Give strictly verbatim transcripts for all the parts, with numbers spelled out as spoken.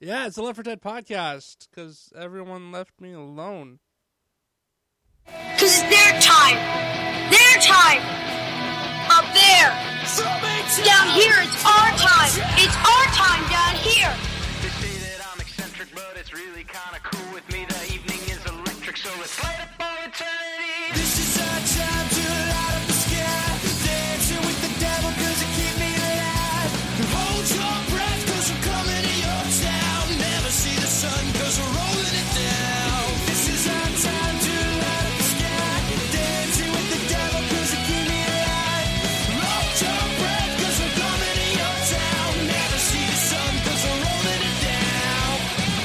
Yeah, it's the Left four Dead podcast, because everyone left me alone. Because it's their time. Their time. Up there. Down here, it's our time. It's our time down here. They say that I'm eccentric, but it's really kind of cool with me. The evening is electric, so let's light up for eternity. This is our time to light up the sky. Dancing with the devil, cause it keep me alive. Hold your breath, cause we're coming to your town. Never see the sun, cause we're rolling it down. This is our time to light up the sky. Dancing with the devil, cause it keep me alive. Hold your breath, cause we're coming to your town. Never see the sun, cause we're rolling it down.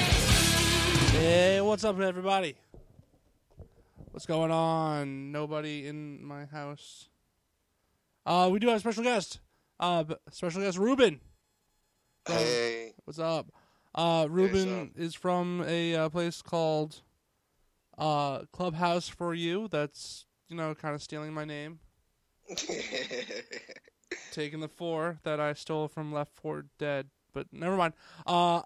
Hey, what's up, everybody? What's going on? Nobody in my house. Uh, we do have a special guest. Uh, b- special guest Ruben. So, Hey. what's up? Uh, Ruben up? is from a uh, place called uh Clubhouse for You. That's, you know, kind of stealing my name, taking the four that I stole from Left four Dead. But never mind. Uh,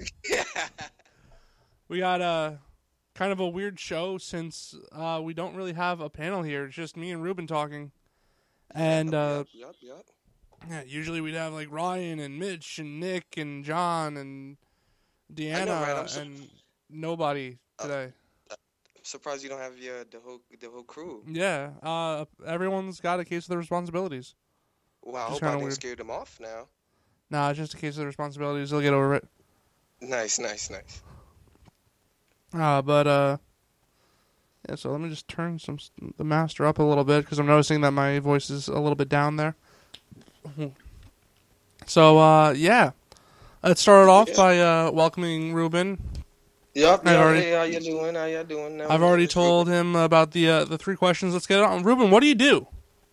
we got a kind of a weird show since uh we don't really have a panel here. It's just me and Ruben talking. And uh, Yup, yup, yup. yeah, usually we'd have like Ryan and Mitch and Nick and John and Deanna I know, right? I'm so- and nobody today. I'm surprised you don't have your the whole the whole crew. Yeah, uh, everyone's got a case of their responsibilities. Wow, I Just hope kinda I didn't weird. scare them off now. Nah, it's just a case of their responsibilities. They'll get over it. Nice, nice, nice. Uh, but uh, yeah. So let me just turn some the master up a little bit because I'm noticing that my voice is a little bit down there. So uh, yeah, let's start it off Yeah. by uh, welcoming Ruben. Yup, I've yup. already- Hey, how you doing? How you doing? Now, I've already Miss told him about the uh, the three questions. Let's get it on. Ruben, what do you do?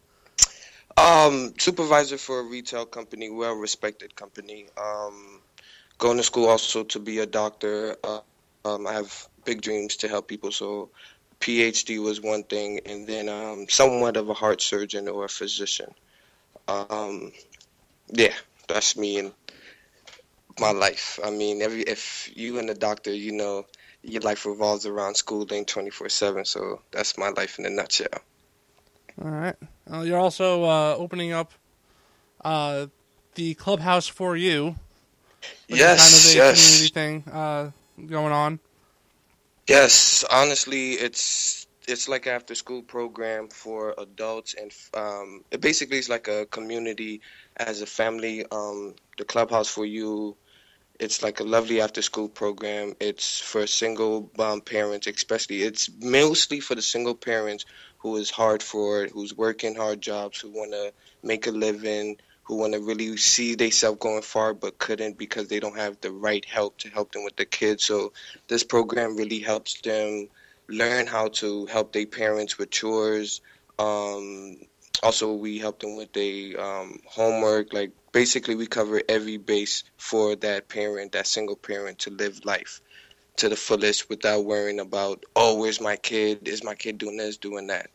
Um, supervisor for a retail company, well-respected company. Um, going to school also to be a doctor. Uh, um, I have big dreams to help people, so P H D was one thing, and then um, somewhat of a heart surgeon or a physician. Um, yeah, that's me and my life. I mean, every if you and a doctor, you know, your life revolves around schooling twenty-four seven, so that's my life in a nutshell. All right. Uh, you're also uh, opening up uh, the Clubhouse for You. Which Yes, is kind of a yes. community thing uh, going on. Yes, honestly, it's it's like an after school program for adults, and um, it basically is like a community as a family. Um, the Clubhouse for You, it's like a lovely after school program. It's for single um, parents, especially. It's mostly for the single parents who is hard for it, who's working hard jobs, who want to make a living, who want to really see themselves going far but couldn't because they don't have the right help to help them with the kids. So this program really helps them learn how to help their parents with chores. Um, also, we help them with their um, homework. Like, basically, we cover every base for that parent, that single parent, to live life to the fullest without worrying about, oh, where's my kid? Is my kid doing this, doing that?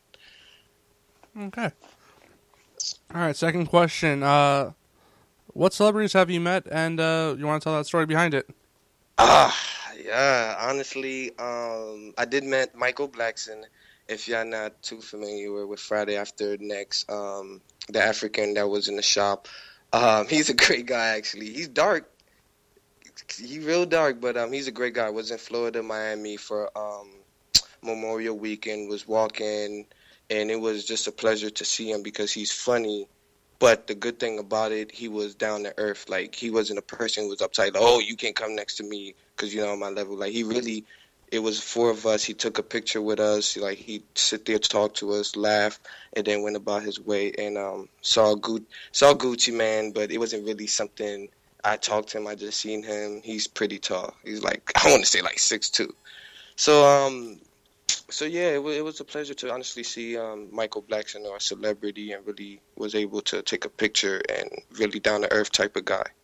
Okay. All right, second question. Uh, what celebrities have you met, and uh, you want to tell that story behind it? Ah, yeah. Honestly, um, I did met Michael Blackson. If y'all not too familiar with Friday After Next, um, the African that was in the shop, um, he's a great guy. Actually, he's dark. He real dark, but um, he's a great guy. Was in Florida, Miami for um, Memorial Weekend. Was walking, and it was just a pleasure to see him because he's funny. But the good thing about it, he was down to earth. Like, he wasn't a person who was uptight. Like, oh, you can't come next to me because you're not on my level. Like, he really, it was four of us. He took a picture with us. Like, he'd sit there, talk to us, laugh, and then went about his way. And um, saw, Gu- saw Gucci Man, but it wasn't really something. I talked to him. I just seen him. He's pretty tall. He's like, I want to say like six two. So, um, so yeah, it, w- it was a pleasure to honestly see um, Michael Blackson, or a celebrity, and really was able to take a picture, and really down to earth type of guy.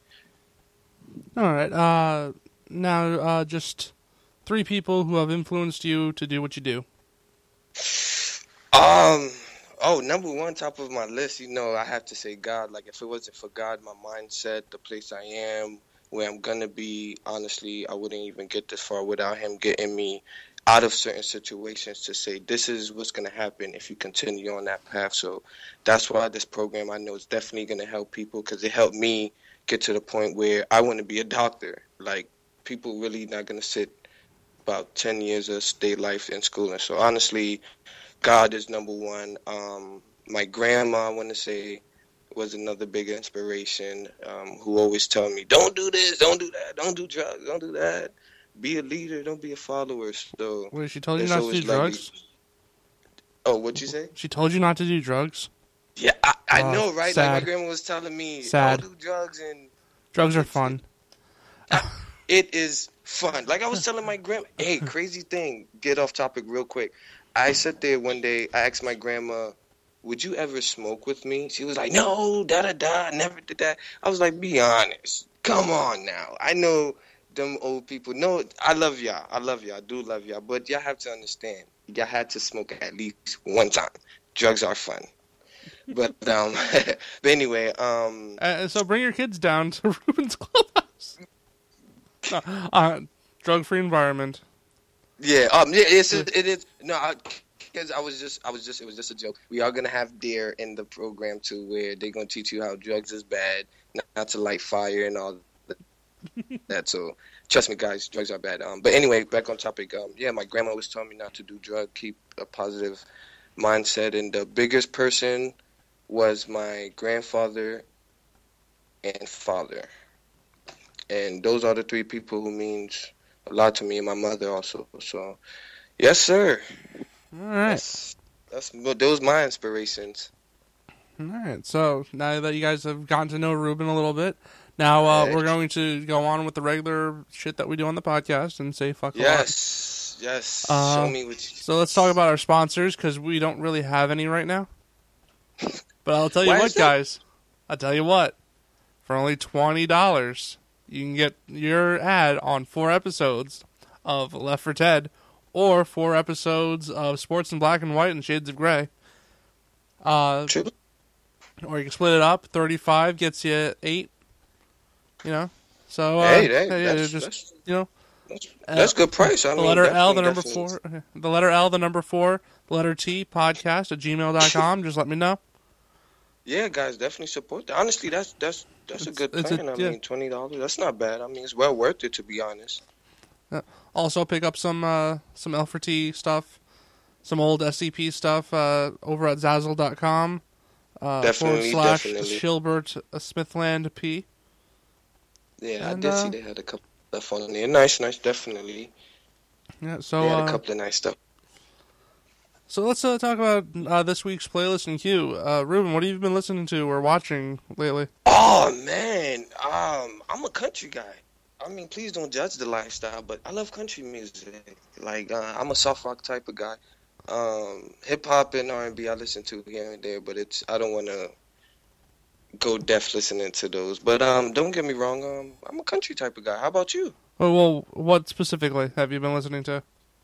All right. Uh, now, uh, just three people who have influenced you to do what you do. Um, oh, number one, top of my list, you know, I have to say God. Like, if it wasn't for God, my mindset, the place I am, where I'm gonna be. Honestly, I wouldn't even get this far without him getting me out of certain situations to say this is what's gonna happen if you continue on that path. So that's why this program, I know, is definitely gonna help people, because it helped me get to the point where I want to be a doctor. Like, people really not gonna sit about ten years of state life in school. And so honestly, God is number one. Um, my grandma, I want to say, was another big inspiration, um, who always tell me, don't do this, don't do that, don't do drugs, don't do that. Be a leader, don't be a follower. So Wait, she told you it's not to always do like- drugs? Oh, what'd you say? She told you not to do drugs? Yeah, I, I Oh, know, right? sad. Like, my grandma was telling me, Sad. don't do drugs, and Drugs are fun. it is fun. Like I was telling my grandma, hey, crazy thing, get off topic real quick. I sat there one day, I asked my grandma, would you ever smoke with me? She was like, no, da-da-da, I never did that. I was like, be honest. Come on now. I know them old people. No, I love y'all. I love y'all. I do love y'all. But y'all have to understand, y'all had to smoke at least one time. Drugs are fun. But um, but anyway, um, Uh, so bring your kids down to Ruben's Clubhouse. No, uh, drug-free environment. yeah, um, yeah, it's it is no, because I, I was just I was just it was just a joke. We are gonna have Dare in the program too, where they're gonna teach you how drugs is bad, not, not to light fire and all that. So trust me, guys, drugs are bad. Um, but anyway, back on topic. Um, yeah, my grandma was telling me not to do drugs, keep a positive mindset, and the biggest person was my grandfather and father. And those are the three people who means a lot to me, and my mother also. So, yes, sir. All right. That's, that's those my inspirations. All right. So now that you guys have gotten to know Ruben a little bit, now uh, Right. we're going to go on with the regular shit that we do on the podcast and say fuck a lot. Yes, yes. Uh, Show me what you... So let's talk about our sponsors, because we don't really have any right now. But I'll tell you Why what, is that? guys. I'll tell you what. For only twenty dollars, you can get your ad on four episodes of Left for Ted, or four episodes of Sports in Black and White and Shades of Grey. Uh, True. or you can split it up. thirty-five gets you eight. You know? So, uh, Hey, hey, hey, yeah, that's, just, that's, you know. that's, that's good price. I The mean, letter L, the definitely, number definitely. four. okay. The letter L, the number four. The letter T, podcast at gmail dot com. Just let me know. Yeah, guys, definitely support that. Honestly, that's that's that's a It's- good it's a- plan. I yeah. mean, twenty dollars. That's not bad. I mean, it's well worth it, to be honest. Also, pick up some uh, some L four T stuff, some old S C P stuff uh, over at Zazzle dot com. Uh, Definitely, forward slash definitely. Shilbert uh, Smithland P. Yeah, And, I did uh, see they had a couple of stuff on there. Nice, nice, definitely. Yeah. So They had a uh, couple of nice stuff. so let's uh, talk about uh, this week's playlist and queue. Uh, Ruben, what have you been listening to or watching lately? Oh man, um, I'm a country guy. I mean, please don't judge the lifestyle, but I love country music. Like, uh, I'm a soft rock type of guy. Um, hip hop and R and B I listen to here and there, but it's I don't want to go deaf listening to those. But um, don't get me wrong, um, I'm a country type of guy. How about you? Oh, well, what specifically have you been listening to?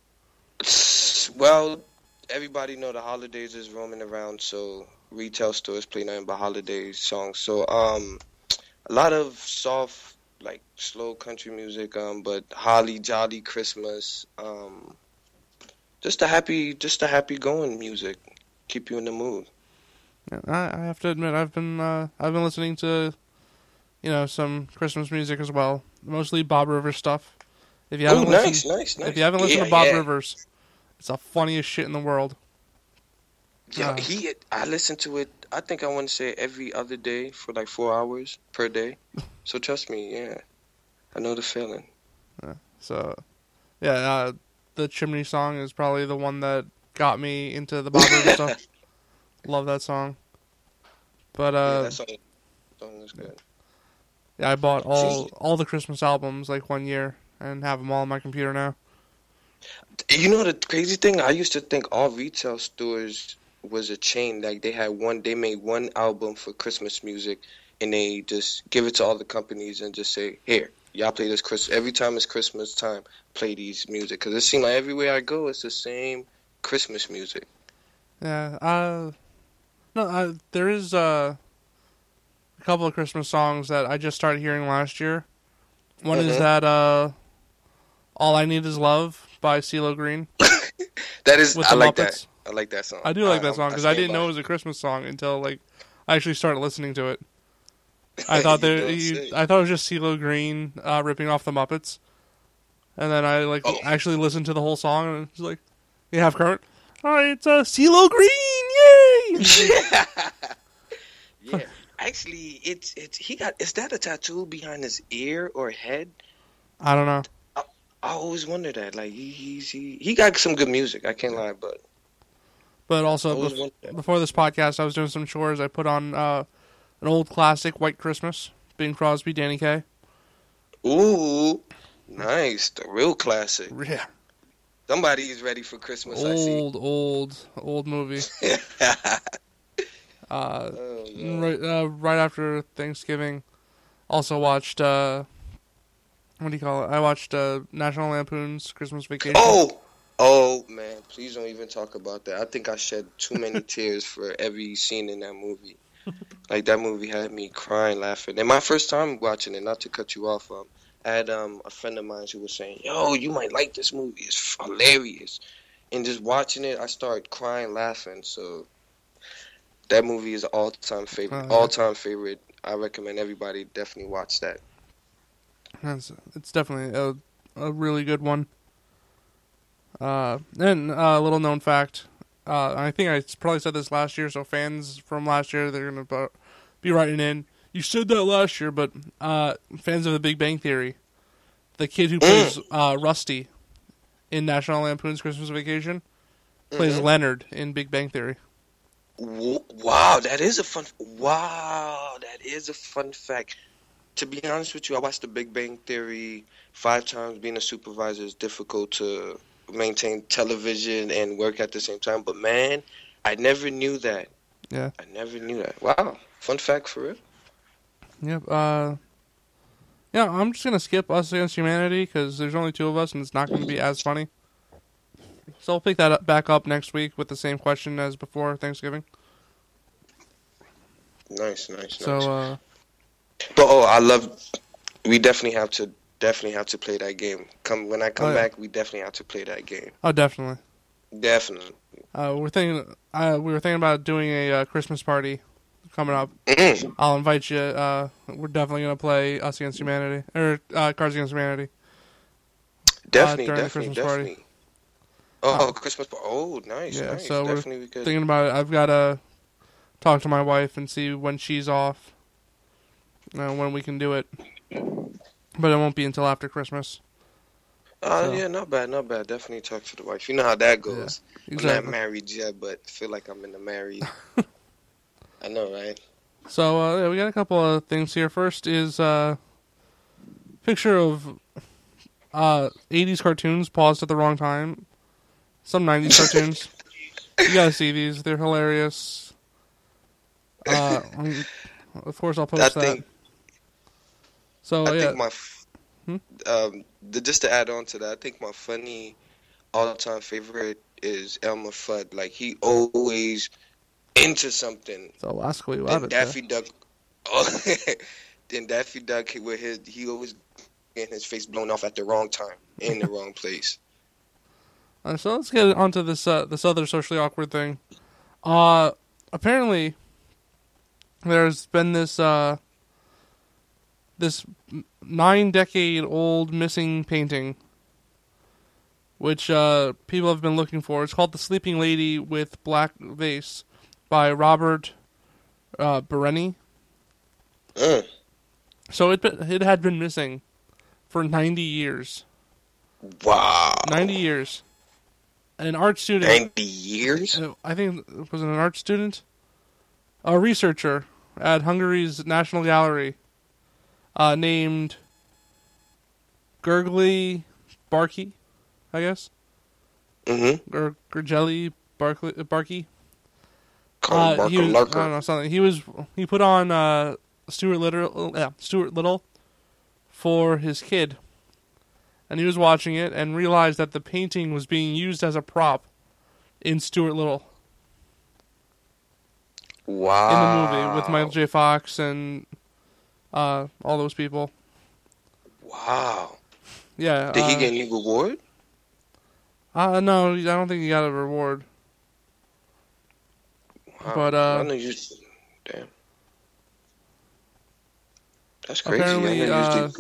Well, everybody know the holidays is roaming around, so retail stores play nothing but holiday songs. So um, a lot of soft, like slow country music, um, but holly jolly Christmas, um, just a happy, just a happy going music, keep you in the mood. Yeah, I, I have to admit, I've been uh, I've been listening to, you know, some Christmas music as well. Mostly Bob Rivers stuff. If you Oh, haven't nice, listened, nice, nice. if you haven't listened Yeah, to Bob yeah. Rivers, it's the funniest shit in the world. Yeah, Uh, he. I listen to it. I think I want to say every other day for like four hours per day. So trust me, yeah, I know the feeling. So, yeah, uh, the Chimney song is probably the one that got me into the Bob Rivers stuff. Love that song. But yeah, uh, that song, song is good. yeah, I bought all See- all the Christmas albums like one year and have them all on my computer now. You know the crazy thing? I used to think all retail stores was a chain. Like they had one, they made one album for Christmas music, and they just give it to all the companies and just say, "Here, y'all play this Christmas. Every time it's Christmas time, play these music." Because it seems like everywhere I go, it's the same Christmas music. Yeah, uh, no, uh, there is uh, a couple of Christmas songs that I just started hearing last year One is Mhm. that uh, "All I Need Is Love" by CeeLo Green That is, with I the like Muppets. that. I like that song. I do like that I'm- song because I, stand didn't by know it was a Christmas song until like I actually started listening to it. I thought You there, don't you, say. I thought it was just CeeLo Green uh, ripping off the Muppets, and then I like Oh. actually listened to the whole song and it's like, you have Kermit. Oh, it's uh, CeeLo Green, yay! Yeah, actually, it's it's he got. Is that a tattoo behind his ear or head? I don't know, I always wonder that. Like he he's, he he got some good music. I can't lie, but but I also always bef- wonder that. before this podcast, I was doing some chores. I put on uh, an old classic, "White Christmas," Bing Crosby, Danny Kaye. Ooh, nice, the real classic. Yeah, Somebody is ready for Christmas. I see. old, old, old movie. Uh, Oh, no. right, uh, right after Thanksgiving, also watched, uh, what do you call it? I watched uh, National Lampoon's Christmas Vacation. Oh, oh man! Please don't even talk about that. I think I shed too many tears for every scene in that movie. Like that movie had me crying, laughing. And my first time watching it, not to cut you off, um, I had um a friend of mine who was saying, "Yo, you might like this movie. It's hilarious." And just watching it, I started crying, laughing. So that movie is an all-time favorite. Oh, yeah. All-time favorite. I recommend everybody definitely watch that. It's, it's definitely a, a really good one. Uh, and uh, a little known fact, uh, I think I probably said this last year, so fans from last year, they're going to be writing in. You said that last year, but uh, fans of The Big Bang Theory, the kid who plays uh, Rusty in National Lampoon's Christmas Vacation plays Mhm. Leonard in Big Bang Theory. W- Wow, that is a fun. Wow, that is a fun fact. To be honest with you, I watched The Big Bang Theory five times. Being a supervisor is difficult to maintain television and work at the same time. But man, I never knew that. Yeah. I never knew that. Wow, fun fact for real. Yep. Uh, yeah, I'm just gonna skip Us Against Humanity because there's only two of us and it's not gonna be as funny. So I'll pick that up, back up next week with the same question as before Thanksgiving. Nice, nice, So nice. uh, But oh, I love. We definitely have to. Definitely have to play that game. Come when I come Oh, yeah. back, we definitely have to play that game. oh, definitely. Definitely. Uh, we're thinking. Uh, we were thinking about doing a uh, Christmas party coming up. Mhm. I'll invite you. Uh, we're definitely gonna play Us Against Humanity or uh, Cards Against Humanity. Definitely, during the definitely, Christmas party. definitely. Oh, Uh, Christmas party. Oh, nice, yeah, nice. so we're definitely we could. Thinking about it, I've got to talk to my wife and see when she's off, uh, when we can do it. But it won't be until after Christmas. Oh, so- yeah, not bad, not bad. Definitely talk to the wife. You know how that goes. I'm not Exactly. married yet, but I feel like I'm in the married. I know, right? So uh, yeah, we got a couple of things here. First is uh, picture of uh, eighties cartoons paused at the wrong time. Some nineties cartoons. You gotta see these; they're hilarious. Uh, um, of course, I'll post I that. think. so I yeah, think my. f- Hmm? Um, the, just to add on to that, I think my funny, all-time favorite is Elmer Fudd. Like he always into something. so last week we And love it. Daffy Duck. Oh, then Daffy Duck with his he always getting his face blown off at the wrong time in the wrong place. Uh, so let's get onto this uh, this other socially awkward thing. Uh, apparently, there's been this uh, this nine decade old missing painting, which uh, people have been looking for. It's called "The Sleeping Lady with Black Vase" by Robert uh, Bereni. Mm. So it it had been missing for ninety years. Wow. Ninety years. An art student. Ninety years? Uh, I think it was an art student, a researcher at Hungary's National Gallery, uh, named Gurgly Barkey, I guess, Mm-hmm. or Gurgely Barkley Barkey. Call him Uh, he Barker was, Lurker. I don't know something. He was he put on uh, Stuart Little, yeah, Stuart Little, for his kid, and he was watching it and realized that the painting was being used as a prop in Stuart Little. Wow. In the movie with Michael J. Fox and uh, all those people. Wow. Yeah. Did uh, he get any reward? Uh, no, I don't think he got a reward. Wow. But, uh, I know you. Damn. That's crazy. Apparently, I know uh, usually.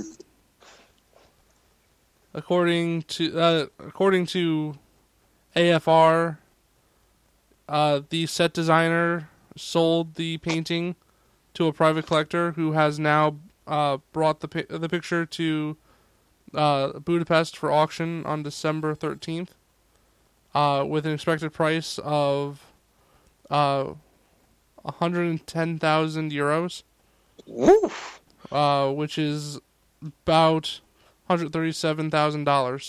according to uh, according to A F R, uh, the set designer sold the painting to a private collector who has now uh, brought the pi- the picture to uh, Budapest for auction on December thirteenth, uh, with an expected price of uh, one hundred ten thousand euros. Woo. Uh, which is about one hundred thirty-seven thousand dollars.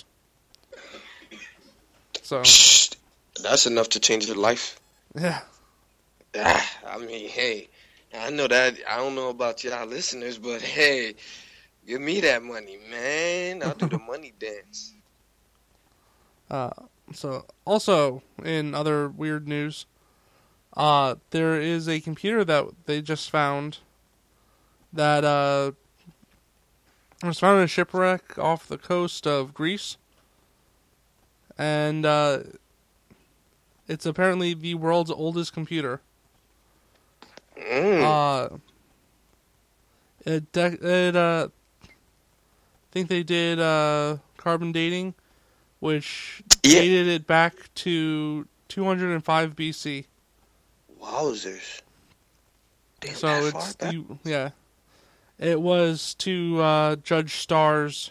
So that's enough to change your life. Yeah. Ah, I mean, hey, I know that. I don't know about y'all listeners, but hey, give me that money, man. I'll do the money dance. Uh, so also in other weird news, uh, there is a computer that they just found that uh, was found in a shipwreck off the coast of Greece, and uh, it's apparently the world's oldest computer. Mm. Uh, it, de- it uh, I think they did uh, carbon dating, which Yeah. dated it back to two hundred five B C. Wowzers. Damn, So that it's far back? the, yeah, it was to uh, judge stars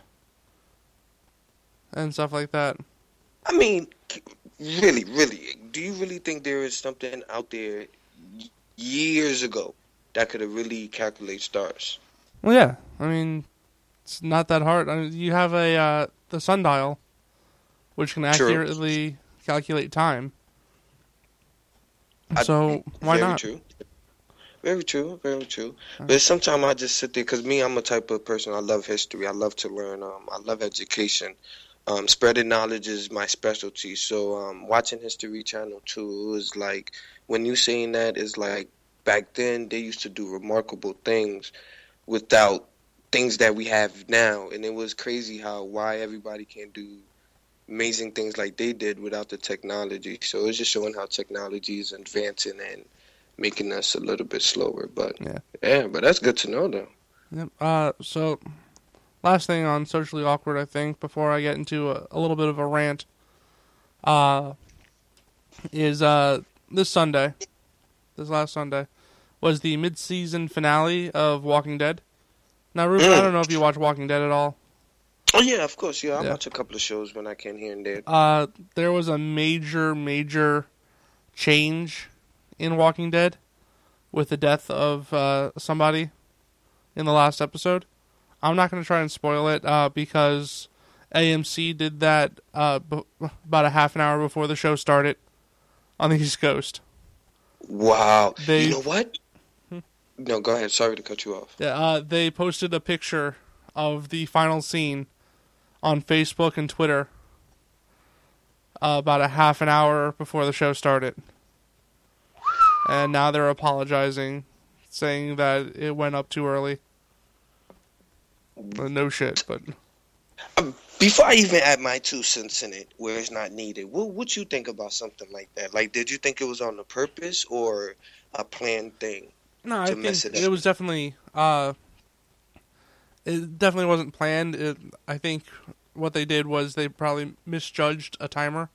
and stuff like that. I mean, really, really, do you really think there is something out there years ago that could have really calculated stars? Well, yeah, I mean, it's not that hard. I mean, you have a uh, the sundial, which can True. accurately calculate time. I- So why very not? True. Very true, very true. But sometimes I just sit there because me, I'm a type of person. I love history. I love to learn. Um, I love education. Um, spreading knowledge is my specialty. So um, watching History Channel too is like when you saying that is like back then they used to do remarkable things without things that we have now, and it was crazy how why everybody can't do amazing things like they did without the technology. So it's just showing how technology is advancing and making us a little bit slower. But Yeah. yeah, but that's good to know though. Yep. Uh, so, last thing on Socially Awkward, I think, before I get into a, a little bit of a rant, uh, is uh, this Sunday, this last Sunday, was the mid-season finale of Walking Dead. Now, Ruben, I Mm. don't know if you watch Walking Dead at all. Oh yeah, of course. Yeah, I Yeah. watch a couple of shows when I can here and there. Uh, there was a major, major change in Walking Dead with the death of uh, somebody in the last episode. I'm not going to try and spoil it uh, because A M C did that uh, b- about a half an hour before the show started on the East Coast. Wow. They- You know what? No, go ahead. Sorry to cut you off. Yeah, uh, they posted a picture of the final scene on Facebook and Twitter uh, about a half an hour before the show started. And now they're apologizing, saying that it went up too early. Well, no shit, but Um, before I even add my two cents in it, where it's not needed, what what you think about something like that? Like, did you think it was on the purpose or a planned thing? no, I To think mess it it, up. was definitely uh, it definitely wasn't planned. It, I think what they did was they probably misjudged a timer.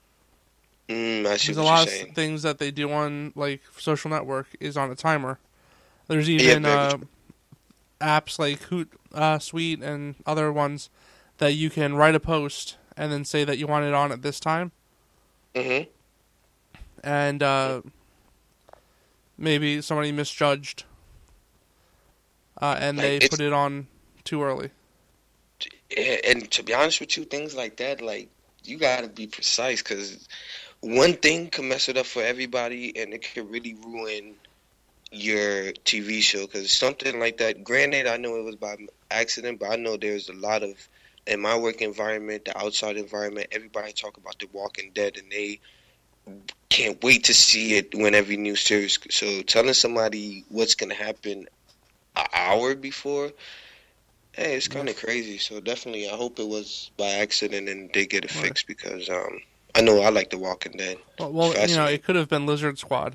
Mm, I see There's a what lot you're of saying. things that they do on like social network is on a timer. There's Yeah, even very uh, apps like Hoot uh, Suite and other ones that you can write a post and then say that you want it on at this time, Mm-hmm. and uh, maybe somebody misjudged, uh, and Like, they it's- put it on too early. And to be honest with you, things like that, like, you gotta be precise because one thing can mess it up for everybody, and it can really ruin your T V show. Because something like that, granted, I know it was by accident, but I know there's a lot of in my work environment, the outside environment, everybody talk about The Walking Dead, and they can't wait to see it when every new series. So telling somebody what's gonna happen an hour before, Hey, it's kind of crazy. So definitely, I hope it was by accident and they get it Right. fixed because um, I know I like The Walking Dead. Well, well you know, Fascinating. it could have been Lizard Squad.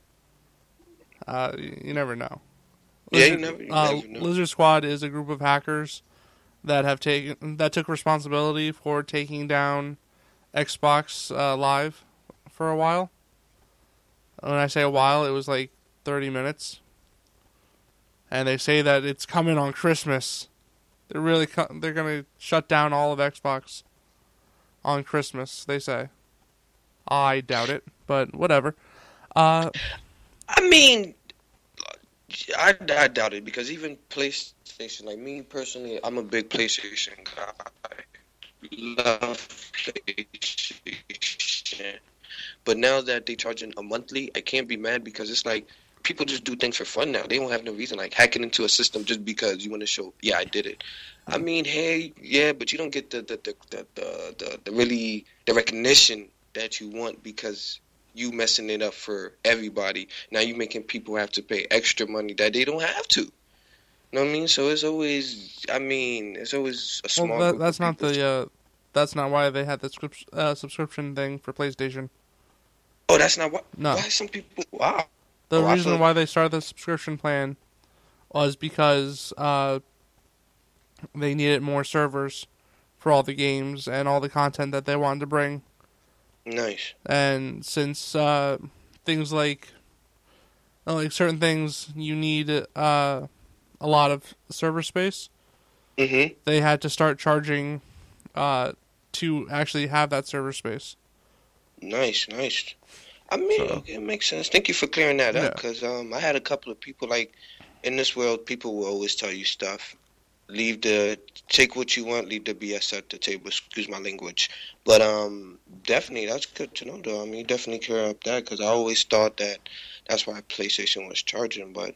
Uh, you, you never know. Yeah, you Lizard, never- you uh, never know. Lizard Squad is a group of hackers that have taken that took responsibility for taking down Xbox uh, Live for a while. When I say a while, it was like thirty minutes. And they say that it's coming on Christmas. They're really co- they're gonna shut down all of Xbox on Christmas. They say. I doubt it, but whatever. Uh, I mean, I, I doubt it because even PlayStation, like me personally, I'm a big PlayStation guy. Love PlayStation. But now that they charging a monthly, I can't be mad because it's like people just do things for fun now. They don't have no reason like hacking into a system just because you want to show, yeah, I did it. I mean, hey, yeah, but you don't get the the the the, the, the, the really the recognition that you want because you messing it up for everybody. Now you making people have to pay extra money that they don't have to. You know what I mean? So it's always, I mean, it's always a small. well, that, group that's of not people. the uh, that's not why they had the script, uh, subscription thing for PlayStation. Oh, that's not what. No. Why some people? Wow. The Oh, I reason thought- why they started the subscription plan was because uh, they needed more servers for all the games and all the content that they wanted to bring. Nice. And since uh, things like uh, like certain things you need uh, a lot of server space, Mhm. they had to start charging uh, to actually have that server space. Nice, nice. I mean, So- okay, it makes sense. Thank you for clearing that Yeah. up because um, I had a couple of people like in this world. People will always tell you stuff. Leave the take what you want. Leave the B S at the table. Excuse my language, but um, definitely that's good to know. Though I mean, definitely clear up that because I always thought that that's why PlayStation was charging, but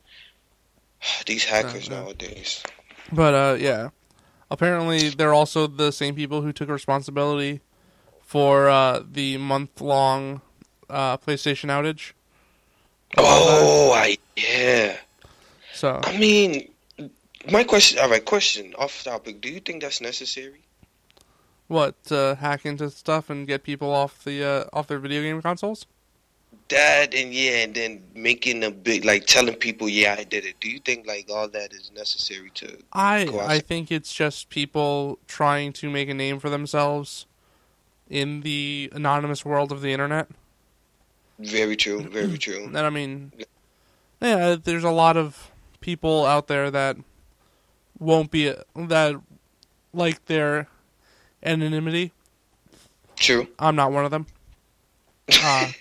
these hackers Uh, uh. nowadays. But uh, yeah, apparently they're also the same people who took responsibility for uh, the month-long uh, PlayStation outage. a while back. Oh, I yeah. So I mean, my question. All right, question off topic. Do you think that's necessary? what? Uh, hack into stuff and get people off the uh, off their video game consoles? That and yeah, and then making a big like telling people, yeah, I did it. Do you think like all that is necessary to? I Go I outside. think it's just people trying to make a name for themselves in the anonymous world of the internet. Very true. Very true. And I mean, yeah, there's a lot of people out there that won't be that like their anonymity. True. I'm not one of them. Uh,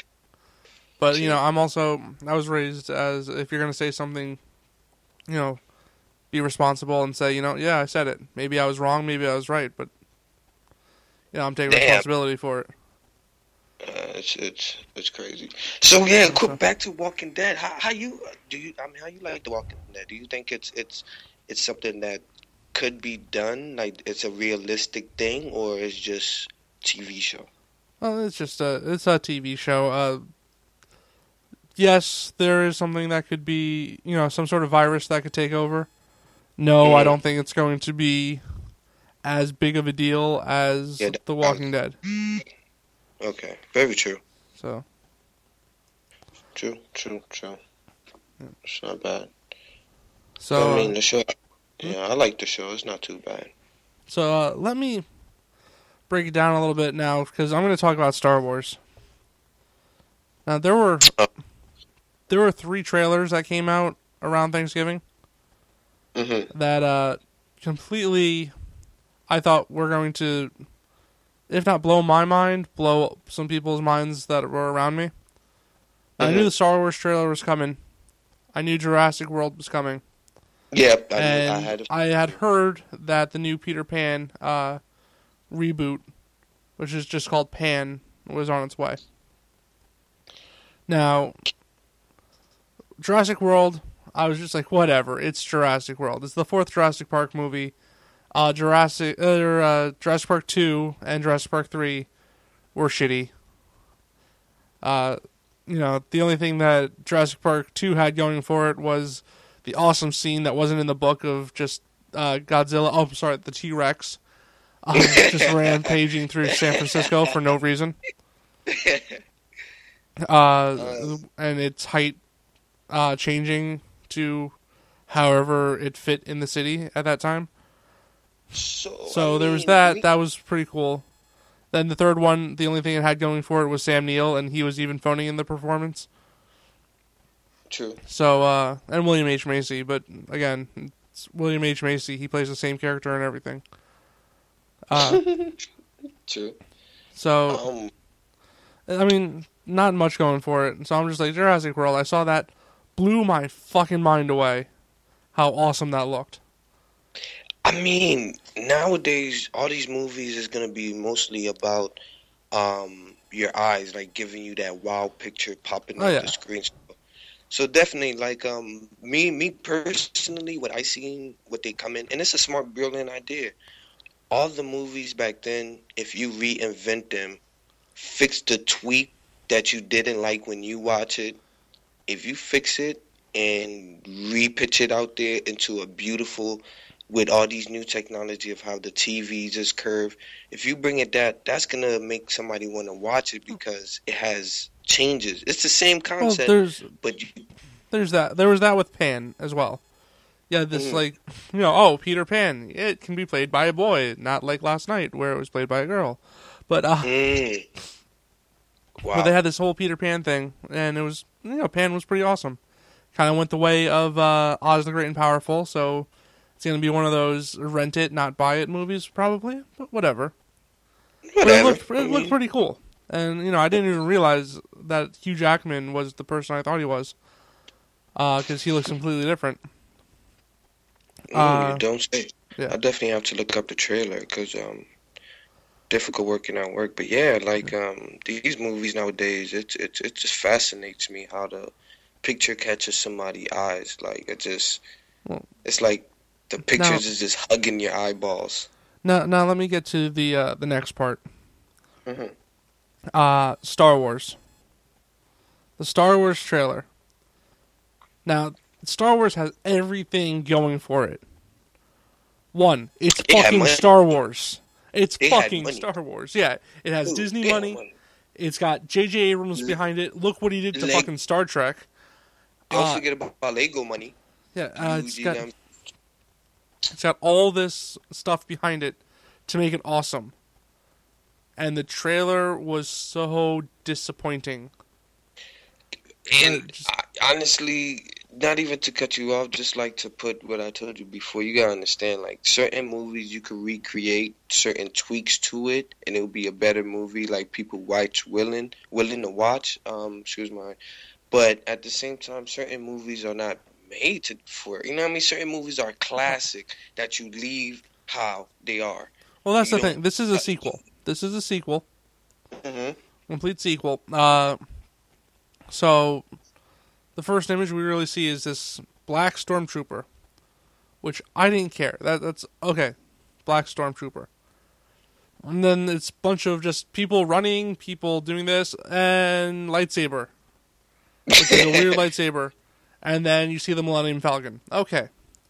but you know, I'm also I was raised as if you're gonna say something, you know, be responsible and say, you know, yeah, I said it. Maybe I was wrong, maybe I was right, but you know, I'm taking Damn. responsibility for it. Uh, it's it's it's crazy. So yeah, quick back to Walking Dead. How how you do you? I mean, how you like the Walking Dead? Do you think it's it's it's something that could be done? Like it's a realistic thing, or it's just T V show? Well, it's just a it's a T V show. Uh, yes, there is something that could be, you know, some sort of virus that could take over. No, I Mhm. don't think it's going to be as big of a deal as Yeah, The Walking Dead. Okay, very true. So, True, true, true. It's not bad. so, I mean, the show. Yeah, I like the show. It's not too bad. so uh, let me break it down a little bit now because I'm going to talk about Star Wars. Now there were Oh. there were three trailers that came out around Thanksgiving Mm-hmm. that uh, completely I thought were going to, if not blow my mind, blow some people's minds that were around me. I knew Mhm. the Star Wars trailer was coming. I knew Jurassic World was coming. Yep, I, and I had. A, I had heard that the new Peter Pan uh, reboot, which is just called Pan, was on its way. Now, Jurassic World, I was just like, whatever, it's Jurassic World. It's the fourth Jurassic Park movie. Uh, Jurassic, uh, uh, Jurassic Park two and Jurassic Park three were shitty. Uh, you know, the only thing that Jurassic Park two had going for it was the awesome scene that wasn't in the book of just uh, Godzilla. Oh, I'm sorry, the T Rex um, just rampaging through San Francisco for no reason. Uh, uh, and its height uh, changing to however it fit in the city at that time. So, So I there mean, was that. we- That was pretty cool. Then the third one, the only thing it had going for it was Sam Neill, and he was even phoning in the performance. True. So, uh, and William H. Macy, but again, it's William H. Macy. He plays the same character and everything. Uh, True. so, Um, I mean, not much going for it. So I'm just like, Jurassic World, I saw that, blew my fucking mind away. How awesome that looked. I mean, nowadays, all these movies is gonna be mostly about um your eyes, like giving you that wow picture popping Oh, up yeah. the screen. So definitely, like um me, me personally, what I seen, what they come in, and it's a smart, brilliant idea. All the movies back then, if you reinvent them, fix the tweak that you didn't like when you watch it. If you fix it and re-pitch it out there into a beautiful, with all these new technology of how the T Vs is curved, if you bring it that, that's gonna make somebody want to watch it because it has changes. It's the same Well, concept, there's but you, there's that. There was that with Pan as well. Yeah, this Mhm. like, you know, oh, Peter Pan. It can be played by a boy, not like Last Night where it was played by a girl. But uh, mm, wow. but they had this whole Peter Pan thing, and it was, you know, Pan was pretty awesome. Kind of went the way of uh, Oz the Great and Powerful, so it's going to be one of those rent it, not buy it movies, probably. But whatever. But it Whatever. looked, I it looked mean, pretty cool. And, you know, I didn't even realize that Hugh Jackman was the person I thought he was. Because he looks completely different. mm, uh, you don't say. yeah. I definitely have to look up the trailer because um, difficult working out work. But yeah, like um, these movies nowadays, it it it just fascinates me how the picture catches somebody's eyes. Like it just, Well, it's like the now- pictures is just hugging your eyeballs. Now, now let me get to the uh, the next part. Mhm. Uh, Star Wars. The Star Wars trailer. Now, Star Wars has everything going for it. One, it's It had fucking money. Star Wars. It's It had fucking money. Star Wars. Yeah, it has Ooh, Disney damn, money. man. It's got J J Abrams behind it. Look what he did to Leg- fucking Star Trek. Don't Uh, forget about Lego money. Yeah, uh, You- it's you got know, it's got all this stuff behind it to make it awesome. And the trailer was so disappointing. And just- I, honestly, not even to cut you off, just like to put what I told you before. You gotta understand, like certain movies, you could recreate certain tweaks to it, and it would be a better movie. Like people watch willing, willing to watch. Um, excuse my. But at the same time, certain movies are not made to for. You know what I mean? Certain movies are classic that you leave how they are. Well, that's You the don't- thing. This is a sequel. This is a sequel. hmm Complete sequel. Uh, so, the first image we really see is this black stormtrooper, which I didn't care. That that's okay, black stormtrooper. And then it's a bunch of just people running, people doing this, and lightsaber, which is a weird lightsaber. And then you see the Millennium Falcon. Okay.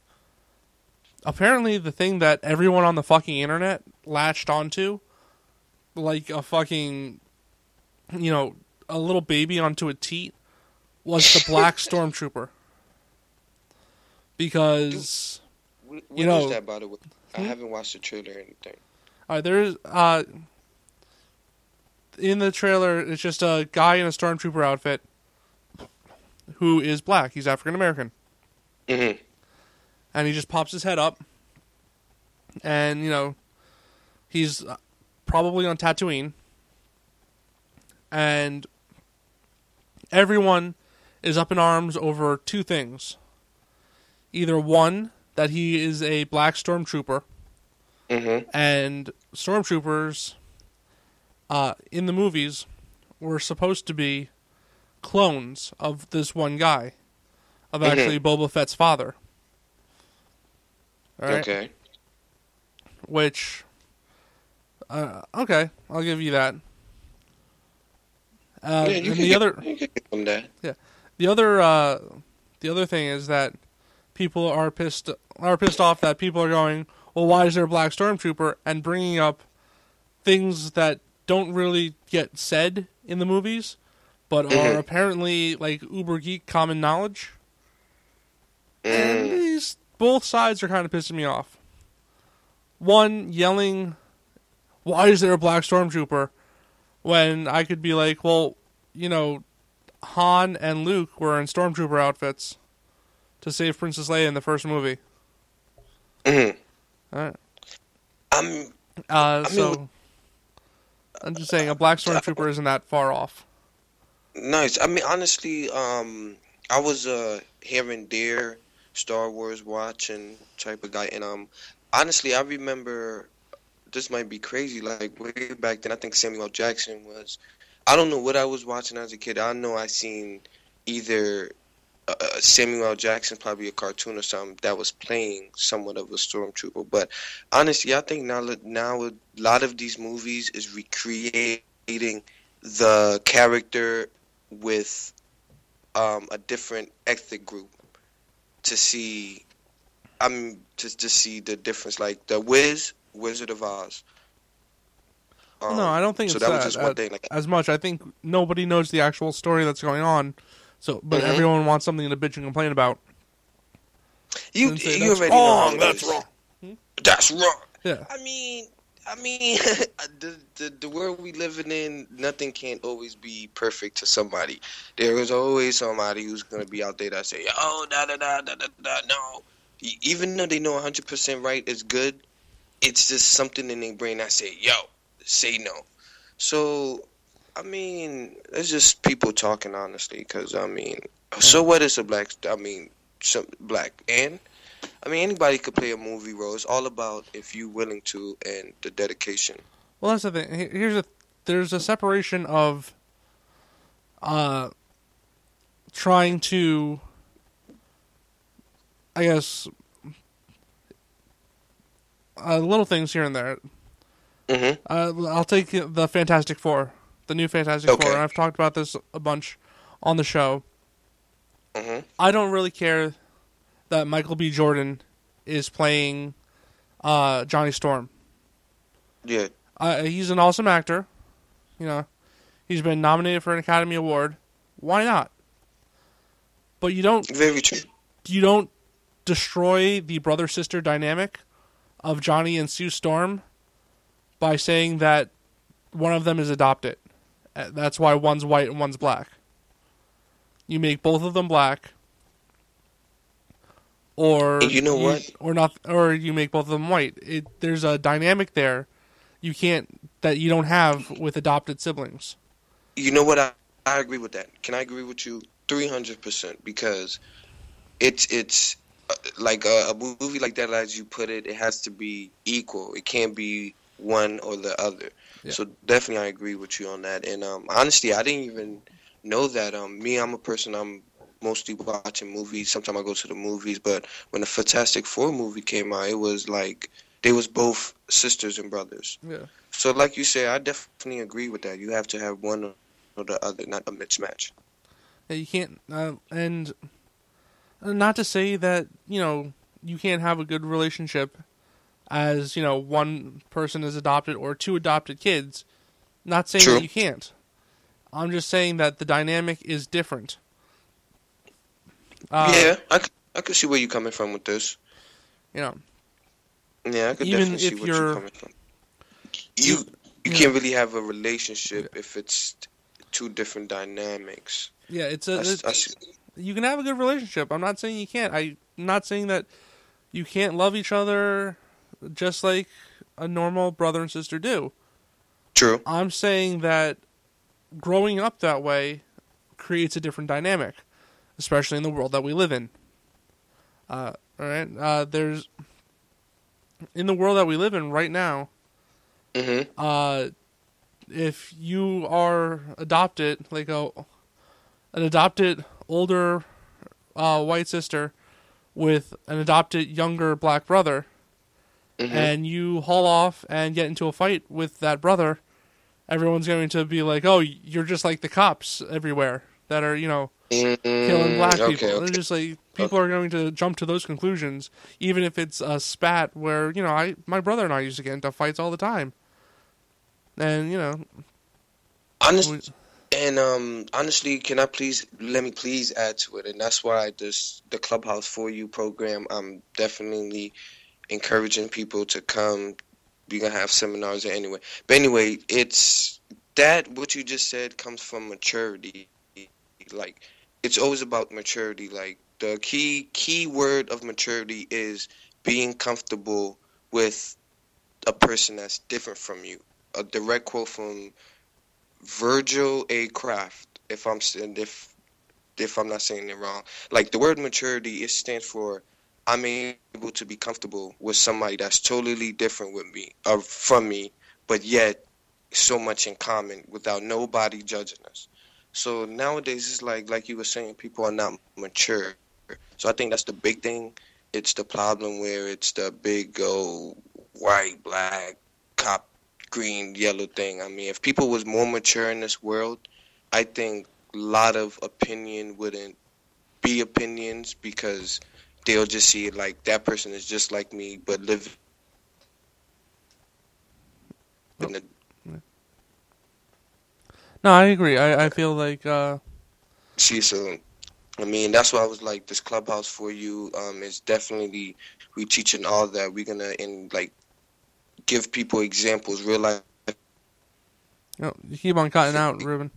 Apparently, the thing that everyone on the fucking internet latched onto, like a fucking, you know, a little baby onto a teat, was the black stormtrooper. Because, What, what You know- is that, by the way? I Hmm? haven't watched the trailer or anything. uh, there's, uh, in the trailer, it's just a guy in a stormtrooper outfit who is black. He's African American. hmm And he just pops his head up. And, you know, he's probably on Tatooine. And everyone is up in arms over two things. Either one, that he is a black stormtrooper, hmm and stormtroopers uh, in the movies were supposed to be clones of this one guy, of Mhm. actually Boba Fett's father. All right? Okay. Which, uh, okay, I'll give you that. Uh, Yeah, you and can the get- other, you can get from that. the other, uh, the other thing is that people are pissed are pissed off that people are going, well, why is there a black stormtrooper, and bringing up things that don't really get said in the movies, but Mm-hmm. are apparently like uber geek common knowledge. And Mm. these both sides are kind of pissing me off. One yelling, "Why is there a black stormtrooper?" when I could be like, well, you know, Han and Luke were in stormtrooper outfits to save Princess Leia in the first movie. Mhm. All right. I'm Uh, I so mean- I'm just saying, a black stormtrooper isn't that far off. nice. I mean, honestly, um, I was a here and there Star Wars watching type of guy, and um, honestly, I remember this might be crazy. Like way back then, I think Samuel L. Jackson was. I don't know what I was watching as a kid. I know I seen either uh, Samuel L. Jackson, probably a cartoon or something that was playing somewhat of a stormtrooper. But honestly, I think now now a lot of these movies is recreating the character with um, a different ethnic group to see. I mean, to to see the difference. Like the Wiz, Wizard of Oz. Um, no, I don't think so it's that that, was just uh, one thing. Like, as much. I think nobody knows the actual story that's going on, so but Mhm. everyone wants something to bitch and complain about. you And say, you "That's already know how wrong, it that's is. wrong." That's wrong. Yeah. I mean, I mean, the, the the world we living in, nothing can't always be perfect to somebody. There is always somebody who's gonna be out there that say, "Oh, da da da da da da." No, E- even though they know one hundred percent right is good, it's just something in their brain that say, "Yo, say no." So, I mean, it's just people talking honestly. Because I mean, so what is a black? I mean, some black and. I mean, anybody could play a movie role. It's all about if you willing to and the dedication. Well, that's the thing. Here- Here's a there's a separation of uh trying to, I guess, uh, little things here and there. Mm-hmm. Uh, I'll take the Fantastic Four, the new Fantastic Okay. Four, and I've talked about this a bunch on the show. Mm-hmm. I don't really care that Michael B. Jordan is playing uh, Johnny Storm. Yeah. Uh, he's an awesome actor. You know, he's been nominated for an Academy Award. Why not? But you don't Very true. you don't destroy the brother sister dynamic of Johnny and Sue Storm by saying that one of them is adopted. Uh, That's why one's white and one's black. You make both of them black, or And you know what? or not, or you make both of them white. It, there's a dynamic there you can't that you don't have with adopted siblings. You know what? I, I agree with that. Can I agree with you three hundred percent? Because it's it's uh, like a, a movie like that, as you put it, it has to be equal. It can't be one or the other. Yeah. So definitely, I agree with you on that. And um, honestly, I didn't even know that. Um, me, I'm a person. I'm mostly watching movies. Sometimes I go to the movies, but when the Fantastic Four movie came out, it was like they was both sisters and brothers. Yeah. So, like you say, I definitely agree with that. You have to have one or the other, not a mismatch. Yeah, you can't, uh, and not to say that, you know, you can't have a good relationship as, you know, one person is adopted or two adopted kids. Not saying True. that you can't. I'm just saying that the dynamic is different. Uh, yeah, I, c- I can see where you're coming from with this. You know, Yeah, I could Even definitely see if where you're- you're coming from. You you Yeah. can't really have a relationship if it's two different dynamics. yeah, it's a, I, s- it's, I see- you can have a good relationship. I'm not saying you can't. I'm not saying that you can't love each other just like a normal brother and sister do. True. I'm saying that growing up that way creates a different dynamic, especially in the world that we live in. Uh, all right, uh, there's in the world that we live in right now. hmm Uh, if you are adopted, like a an adopted older uh, white sister with an adopted younger black brother, hmm and you haul off and get into a fight with that brother, everyone's going to be like, "Oh, you're just like the cops everywhere that are, you know, Mm, killing black okay, people. okay. They're just like people are going to jump to those conclusions, even if it's a spat where you know I my brother and I used to get into fights all the time, and you know. Honest, we, and um, honestly, can I please let me please add to it, and that's why this the Clubhouse for You program. I'm definitely encouraging people to come. We're gonna have seminars anyway, but anyway, it's that what you just said comes from maturity. Like it's always about maturity. Like the key key word of maturity is being comfortable with a person that's different from you. A direct quote from Virgil A. Craft, if I'm saying if if I'm not saying it wrong. Like the word maturity, it stands for I'm able to be comfortable with somebody that's totally different with me or from me, but yet so much in common without nobody judging us. So nowadays it's like like you were saying, people are not mature. So I think that's the big thing. It's the problem where it's the big old white, black, cop, green, yellow thing. I mean, if people was more mature in this world, I think a lot of opinion wouldn't be opinions because they'll just see it like that person is just like me, but live in the. no, I agree. I, I feel like uh, See, so I mean, that's why I was like, this Clubhouse for You um is definitely we teaching all that. We're gonna and like give people examples, real life you, know, you keep on cutting out, Ruben.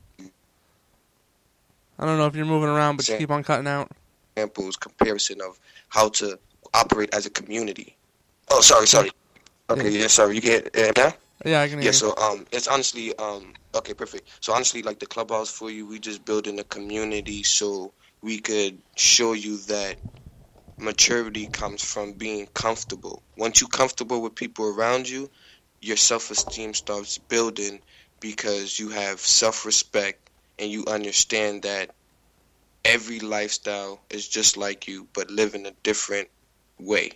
I don't know if you're moving around, but you keep on cutting out. examples, comparison of how to operate as a community. Oh, sorry, sorry. Okay, yeah, sorry. You get it now? Yeah, I can hear Yeah, you. so um, it's honestly um, okay, perfect. So honestly, like the Clubhouse for You, we just building a community so we could show you that maturity comes from being comfortable. Once you're comfortable with people around you, your self-esteem starts building because you have self-respect and you understand that every lifestyle is just like you, but live in a different way.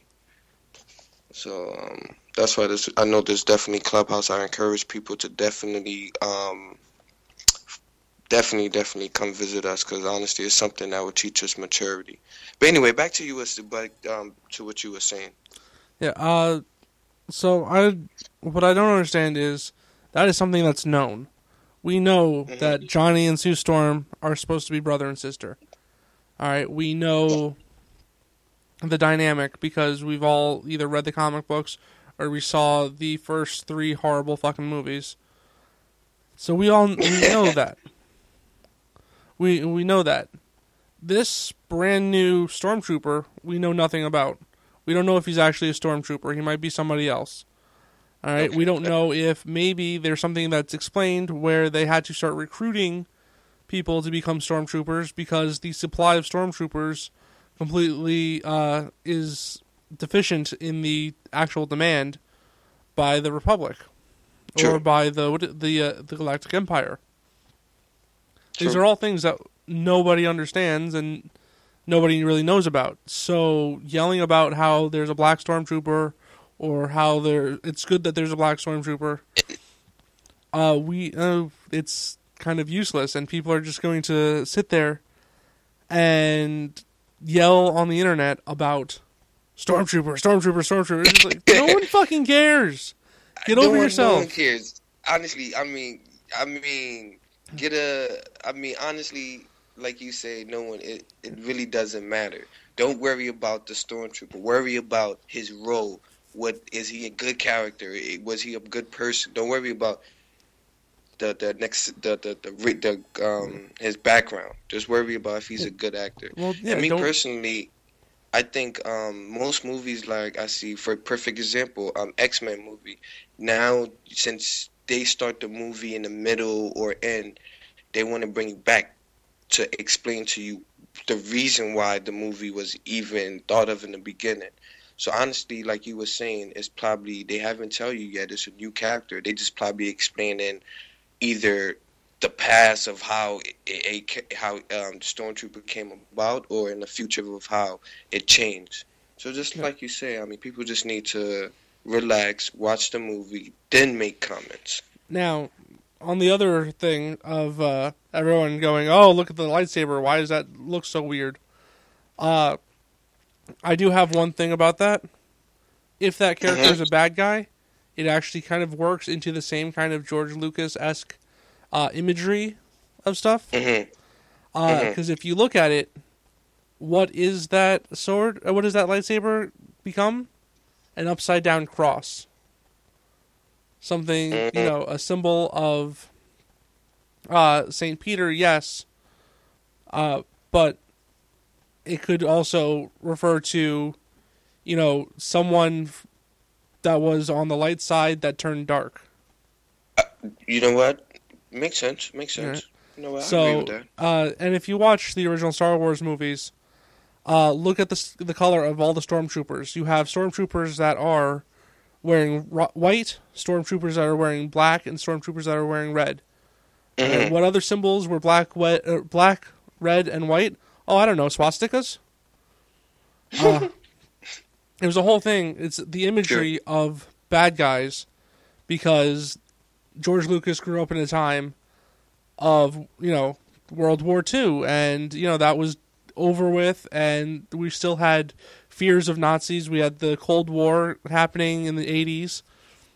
So um, that's why this. I know there's definitely Clubhouse. I encourage people to definitely, um, definitely, definitely come visit us because honestly, it's something that will teach us maturity. But anyway, back to you, as but um, to what you were saying. Yeah. Uh, so I, what I don't understand is that is something that's known. We know Mhm. that Johnny and Sue Storm are supposed to be brother and sister. All right. We know the dynamic because we've all either read the comic books or we saw the first three horrible fucking movies. So we all we know that. We we know that. This brand new stormtrooper, we know nothing about. We don't know if he's actually a stormtrooper. He might be somebody else. All right. Okay. We don't know if maybe there's something that's explained where they had to start recruiting people to become stormtroopers because the supply of stormtroopers completely uh, is deficient in the actual demand by the Republic True. or by the what- the uh, the Galactic Empire. These True. are all things that nobody understands and nobody really knows about. So yelling about how there's a black stormtrooper or how there it's good that there's a black stormtrooper, uh, we uh, it's kind of useless, and people are just going to sit there and yell on the internet about stormtrooper, stormtrooper, stormtrooper. It's just like, no one fucking cares. Get No over one- yourself. No one cares. Honestly, I mean, I mean, get a. I mean, honestly, like you say, no one. It it really doesn't matter. Don't worry about the stormtrooper. Worry about his role. What is he a good character? Was he a good person? Don't worry about the the next the the the, the um his background. Just worry about if he's a good actor. Well, yeah, and me don't- personally, I think um most movies, like I see for a perfect example, um X-Men movie. Now since they start the movie in the middle or end, they want to bring you back to explain to you the reason why the movie was even thought of in the beginning. So honestly, like you were saying, it's probably they haven't tell you yet it's a new character. They just probably explaining either the past of how a, a how um, the stormtrooper came about, or in the future of how it changed. So just like you say, I mean, people just need to relax, watch the movie, then make comments. Now, on the other thing of uh, everyone going, "Oh, look at the lightsaber! Why does that look so weird?" Uh, I do have one thing about that. If that character is a bad guy, it actually kind of works into the same kind of George Lucas-esque uh, imagery of stuff. Because Mm-hmm. uh, Mhm. if you look at it, what is that sword? uh, What does that lightsaber become? An upside-down cross. Something, you Mhm. know, a symbol of uh, Saint Peter, yes. Uh, but it could also refer to, you know, someone f- that was on the light side that turned dark. You know what? Makes sense. Makes sense. Right. You know what? I agree So, with that. uh, and if you watch the original Star Wars movies, uh, look at the s- the color of all the stormtroopers. You have stormtroopers that are wearing ro- white, stormtroopers that are wearing black, and stormtroopers that are wearing red. Mhm. Uh, what other symbols were black, wet, uh, black, red, and white? Oh, I don't know, swastikas. Uh, it was a whole thing. It's the imagery of bad guys, because George Lucas grew up in a time of, you know, World War Two, and you know that was over with, and we still had fears of Nazis. We had the Cold War happening in the eighties.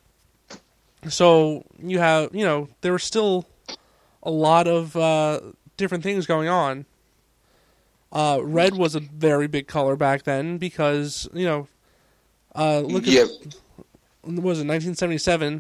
So you have, you know, there were still a lot of uh, different things going on. Uh, red was a very big color back then because, you know, uh, look Yeah. at, what was it, nineteen seventy-seven?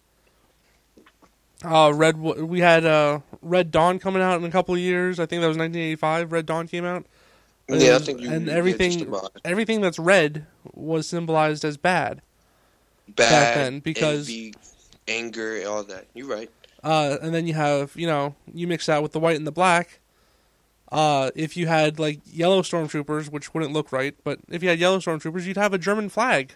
Uh, Red, w- we had uh, Red Dawn coming out in a couple of years. I think that was nineteen eighty-five. Red Dawn came out. It Yeah, I was- think you. and yeah, everything, just about. everything that's red was symbolized as bad. Bad, then, because- envy, anger, all that. You're right. Uh, and then you have, you know, you mix that with the white and the black. Uh, if you had like yellow stormtroopers, which wouldn't look right, but if you had yellow stormtroopers, you'd have a German flag.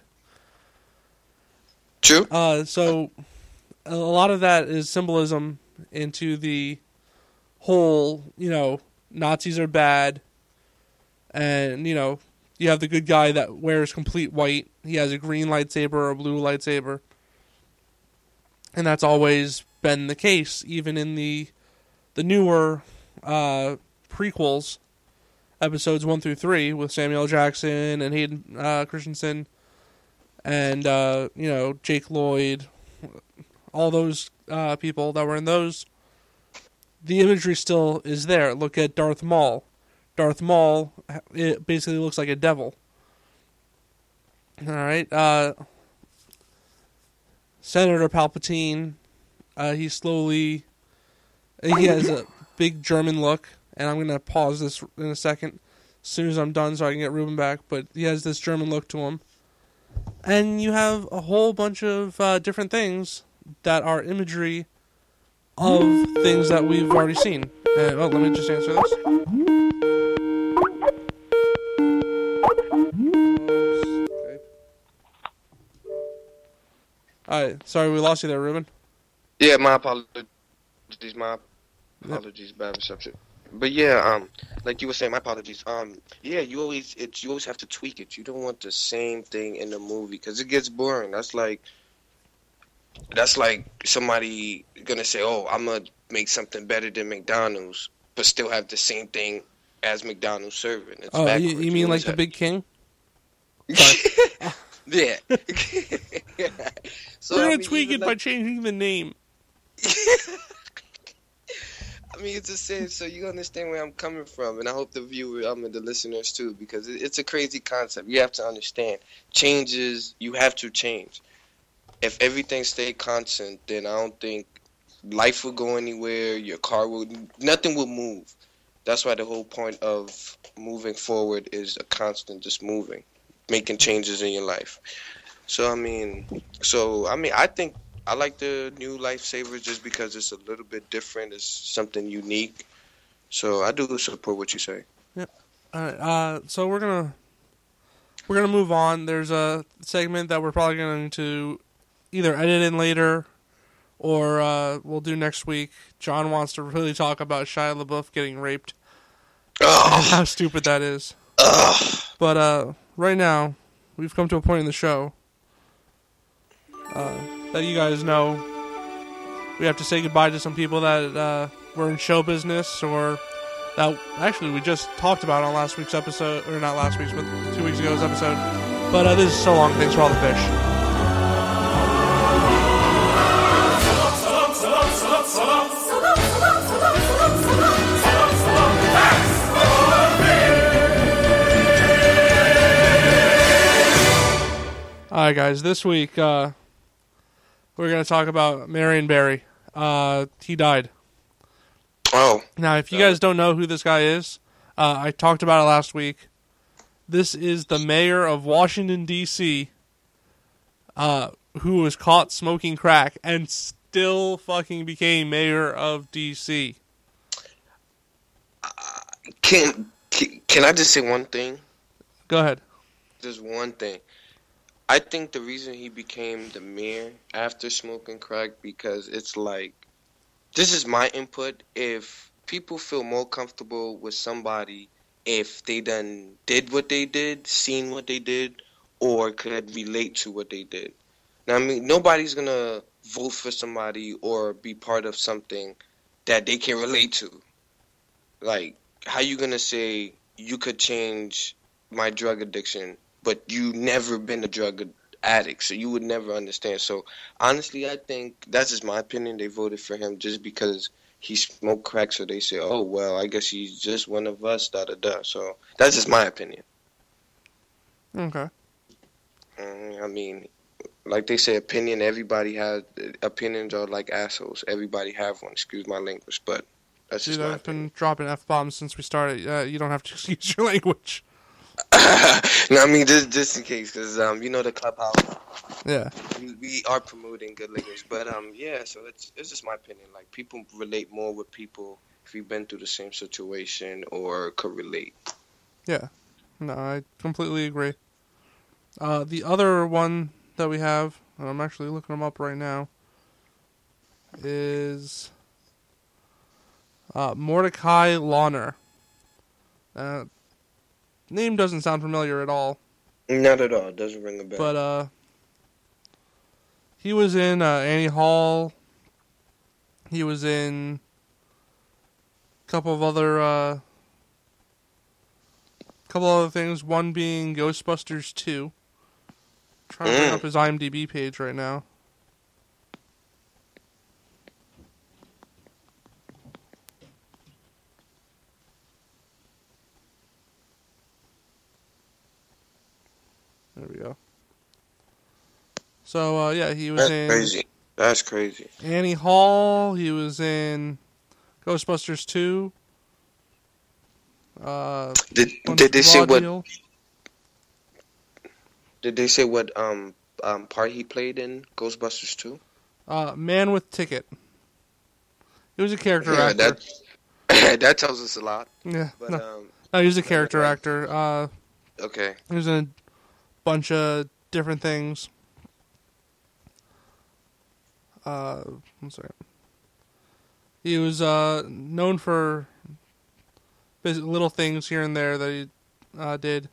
True. Uh, so a lot of that is symbolism into the whole, you know, Nazis are bad, and, you know, you have the good guy that wears complete white. He has a green lightsaber or a blue lightsaber. And that's always been the case, even in the the newer uh, prequels, episodes one through three, with Samuel L. Jackson and Hayden uh, Christensen, and uh, you know, Jake Lloyd, all those uh, people that were in those. The imagery still is there. Look at Darth Maul. Darth Maul, it basically looks like a devil. All right, uh, Senator Palpatine. Uh, he slowly, he has a big German look, and I'm gonna pause this in a second, as soon as I'm done, so I can get Ruben back. But he has this German look to him, and you have a whole bunch of uh, different things that are imagery of things that we've already seen. And, oh, let me just answer this. Okay. Alright, sorry we lost you there, Ruben. Yeah, my apologies. My apologies. Bad reception. But yeah, um, like you were saying, my apologies. Um, yeah, you always it's you always have to tweak it. You don't want the same thing in the movie because it gets boring. That's like that's like somebody gonna say, "Oh, I'm gonna make something better than McDonald's," but still have the same thing as McDonald's serving. It's Oh, you, backwards. you mean like always the have- Big King? Yeah. So, We're I gonna mean, tweak even it by like- changing the name. I mean, it's the same, so you understand where I'm coming from, and I hope the viewer, I mean, the listeners too, because it, it's a crazy concept. You have to understand, changes, you have to change. If everything stayed constant, then I don't think life will go anywhere, your car will, nothing will move. That's why the whole point of moving forward is a constant, just moving, making changes in your life. So, I mean, so, I mean, I think I like the new lifesavers just because it's a little bit different. It's something unique. So I do support what you say. All right, uh, so we're gonna we're gonna move on. There's a segment that we're probably going to either edit in later or uh, we'll do next week. John wants to really talk about Shia LaBeouf getting raped and Oh, how stupid that is. But uh, right now, we've come to a point in the show uh, that you guys know we have to say goodbye to some people that uh, were in show business or that actually we just talked about on last week's episode, or not last week's, but two weeks ago's episode. But uh, this is so long. Thanks for all the fish. All right, guys. This week uh, we're going to talk about Marion Barry. Uh, he died. Oh. Now, if you guys don't know who this guy is, uh, I talked about it last week. This is the mayor of Washington, D C, uh, who was caught smoking crack and still fucking became mayor of D C. Uh, can, can can I just say one thing? Go ahead. Just one thing. I think the reason he became the mayor after smoking crack, because it's like, this is my input. If people feel more comfortable with somebody if they done did what they did, seen what they did, or could relate to what they did. Now, I mean, nobody's going to vote for somebody or be part of something that they can relate to. Like, how you going to say you could change my drug addiction, but you never been a drug addict, so you would never understand. So, honestly, I think, that's just my opinion, they voted for him just because he smoked crack, so they say, oh, well, I guess he's just one of us, da-da-da. So, that's just my opinion. Okay. Um, I mean, like they say, opinion, everybody has, opinions are like assholes. Everybody have one, excuse my language, but that's just Dude, my I've opinion. been dropping F-bombs since we started. Uh, you don't have to excuse your language. No, I mean, just, just in case, because, um, you know, the clubhouse, Yeah. we, we are promoting good language. But, um, yeah, so it's, it's just my opinion. Like, people relate more with people if you've been through the same situation or could relate. Yeah. No, I completely agree. Uh, the other one that we have, and I'm actually looking them up right now, is uh, Mordecai Lawner. Uh, name doesn't sound familiar at all, Not at all. It doesn't ring a bell. but uh, he was in uh, Annie Hall. He was in a couple of other, uh, couple other things. One being Ghostbusters two. Trying to bring Mm. up his IMDb page right now. There we go. So, uh, yeah, he was That's in crazy. That's crazy. Annie Hall. He was in Ghostbusters two. Uh, Did Bunch did they of say Raw what? Deal. Did they say what um um part he played in Ghostbusters two? Uh, Man with Ticket. He was a character Yeah, actor. that that tells us a lot. Yeah. But no, um, no, he was a character actor. Uh, okay. he was in a bunch of different things. Uh, one second. He was uh, known for bus- little things here and there that he uh, did.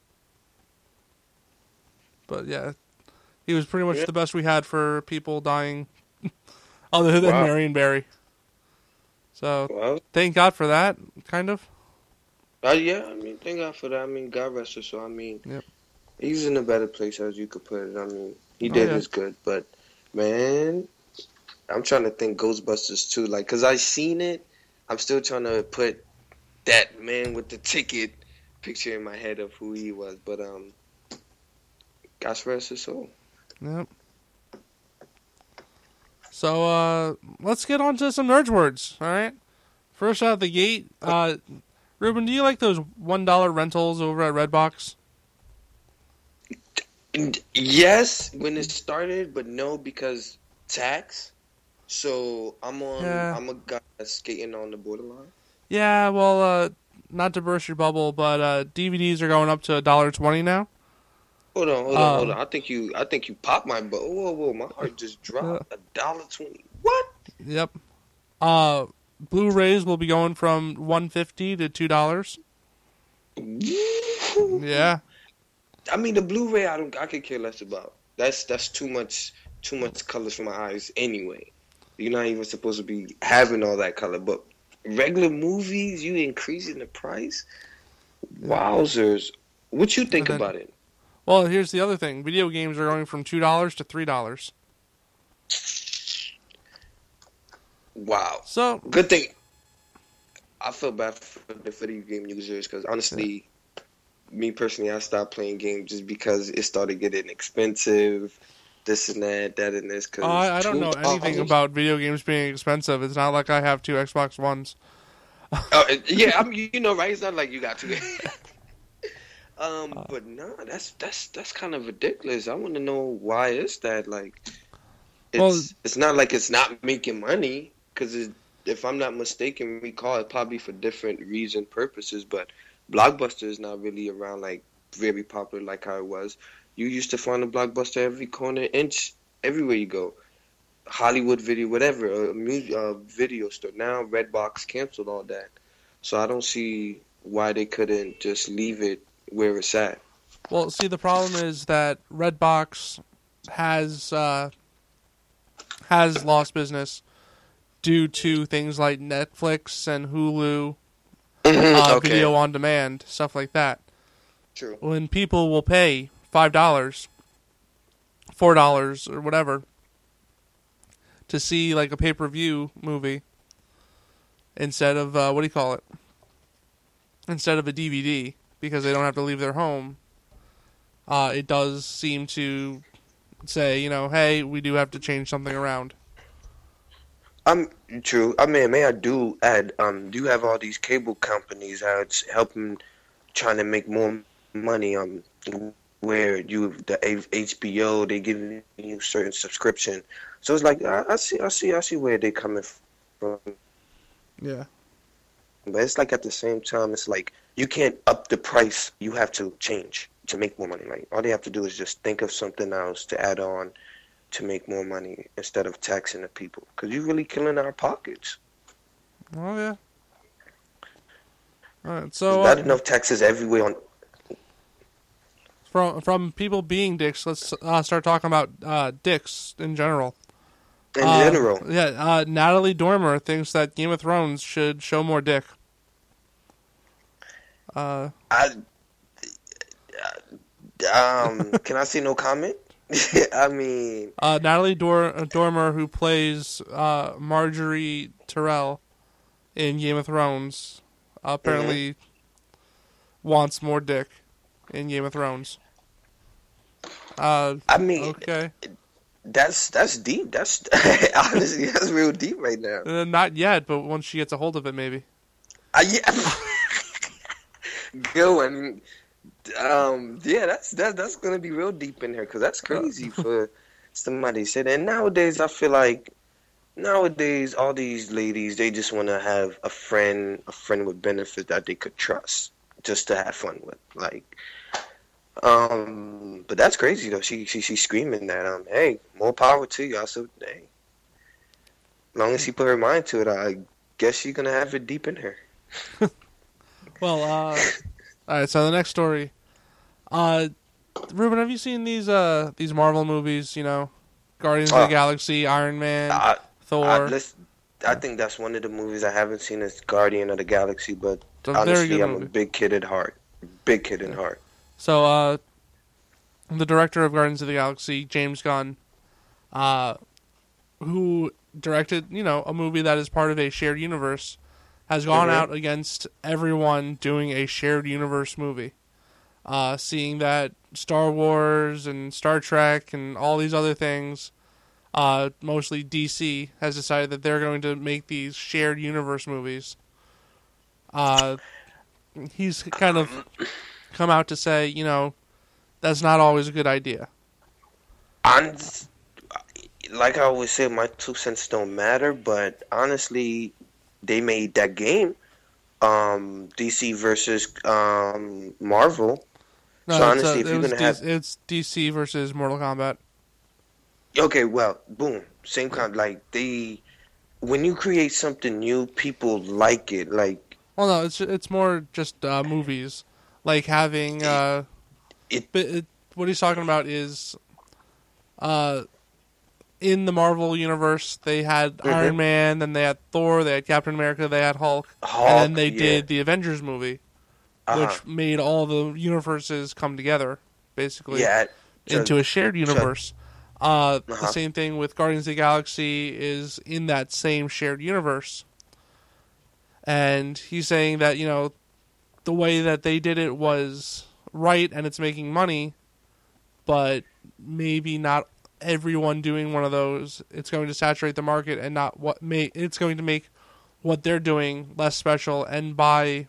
But yeah, he was pretty much Yeah. the best we had for people dying, other than Wow. Marion Barry. So Well, thank God for that, kind of. uh, yeah. I mean, thank God for that. I mean, God rest his soul. I mean, Yep. he's in a better place, as you could put it. I mean, he Oh, did yeah. his good, but man, I'm trying to think Ghostbusters two. Like, cause I seen it. I'm still trying to put that man with the ticket picture in my head of who he was. But um, God rest his soul. Yep. So uh, let's get on to some Nerds words. All right. First out the gate, uh, Ruben, do you like those one dollar rentals over at Redbox? And yes, when it started, but no, because tax. So I'm on. Yeah. I'm a guy that's skating on the borderline. Yeah. Well, uh, not to burst your bubble, but uh, D V Ds are going up to a dollar twenty now. Hold on, hold on, Um, hold on. I think you. I think you popped my butt. Whoa, whoa, my heart just dropped. A dollar twenty. What? Yep. Uh, Blu-rays will be going from one fifty to two dollars. Yeah. I mean, the Blu-ray, I don't. I could care less about. That's that's too much. Too much colors for my eyes anyway. You're not even supposed to be having all that color. But regular movies, you increasing the price? Wowzers. What you think then, about it? Well, here's the other thing. Video games are going from two dollars to three dollars. Wow. So good thing. I feel bad for the video game users because honestly, yeah. me personally, I stopped playing games just because it started getting expensive. This and that, that and this. Cause uh, I, I don't know anything about video games being expensive. It's not like I have two Xbox Ones. uh, yeah, I mean, you know, right? It's not like you got two. um, uh, but no, that's that's that's kind of ridiculous. I want to know why is that like? It's well, it's not like it's not making money because if I'm not mistaken, recall it probably for different reason purposes. But Blockbuster is not really around like very popular like how it was. You used to find a Blockbuster every corner inch, everywhere you go. Hollywood Video, whatever, a music, uh, video store. Now Redbox canceled all that, so I don't see why they couldn't just leave it where it's at. Well, see, the problem is that Redbox has uh, has lost business due to things like Netflix and Hulu, uh, okay. video on demand, stuff like that. True. When people will pay five dollars, four dollars, or whatever to see like a pay-per-view movie instead of uh, what do you call it? Instead of a D V D, because they don't have to leave their home. Uh, it does seem to say, you know, hey, we do have to change something around. Um, true. I mean, may I do add? Um, do you have all these cable companies that's helping, trying to make more money? Um, where you the H B O they giving you certain subscription, so it's like I, I see, I see, I see where they coming from. Yeah. But it's like at the same time, it's like you can't up the price. You have to change to make more money. Like all they have to do is just think of something else to add on to make more money instead of taxing the people. Because you're really killing our pockets. Oh, yeah. All right, so... There's not uh, enough taxes everywhere on... From, from people being dicks, let's uh, start talking about uh, dicks in general. In uh, general. Yeah, uh, Natalie Dormer thinks that Game of Thrones should show more dick. Uh, I... Um, can I say no comment? I mean... Uh, Natalie Dor- Dormer, who plays uh, Marjorie Tyrell in Game of Thrones, apparently mm-hmm. wants more dick in Game of Thrones. Uh, I mean... Okay. That's that's deep. That's honestly that's real deep right now. Uh, not yet, but once she gets a hold of it, maybe. Uh, yeah. Good one. Um, yeah, that's that, that's gonna be real deep in here because that's crazy for somebody to say that. And nowadays, I feel like nowadays all these ladies they just want to have a friend, a friend with benefits that they could trust, just to have fun with. Like, um, but that's crazy though. She she she's screaming that um, hey, more power to you. I said, hey, as long as she put her mind to it, I guess she's gonna have it deep in her. Well, uh. All right, so the next story. Uh, Ruben, have you seen these uh these Marvel movies, you know, Guardians uh, of the Galaxy, Iron Man, I, Thor? I, I think that's one of the movies I haven't seen is Guardian of the Galaxy, but honestly, I'm movie. a big kid at heart. Big kid at heart. So, uh, the director of Guardians of the Galaxy, James Gunn, uh, who directed, you know, a movie that is part of a shared universe, has gone mm-hmm. out against everyone doing a shared universe movie. Uh, seeing that Star Wars and Star Trek and all these other things, uh, mostly D C, has decided that they're going to make these shared universe movies. Uh, he's kind of come out to say, you know, that's not always a good idea. I'm, like I always say, my two cents don't matter, but honestly... They made that game, um, D C versus um, Marvel. No, so honestly, a, if you're gonna D- have, it's D C versus Mortal Kombat. Okay, well, boom, same kind. Like they, when you create something new, people like it. Like, well, no, it's it's more just uh, movies, like having. Uh, it, it, it what he's talking about is, uh, in the Marvel universe, they had Mm-hmm. Iron Man, then they had Thor, they had Captain America, they had Hulk, Hulk, and then they yeah. did the Avengers movie, Uh-huh. which made all the universes come together, basically, Yeah. into a shared universe. Uh, The Uh-huh. same thing with Guardians of the Galaxy is in that same shared universe. And he's saying that, you know, the way that they did it was right and it's making money, but maybe not everyone doing one of those. It's going to saturate the market and not what may it's going to make what they're doing less special, and by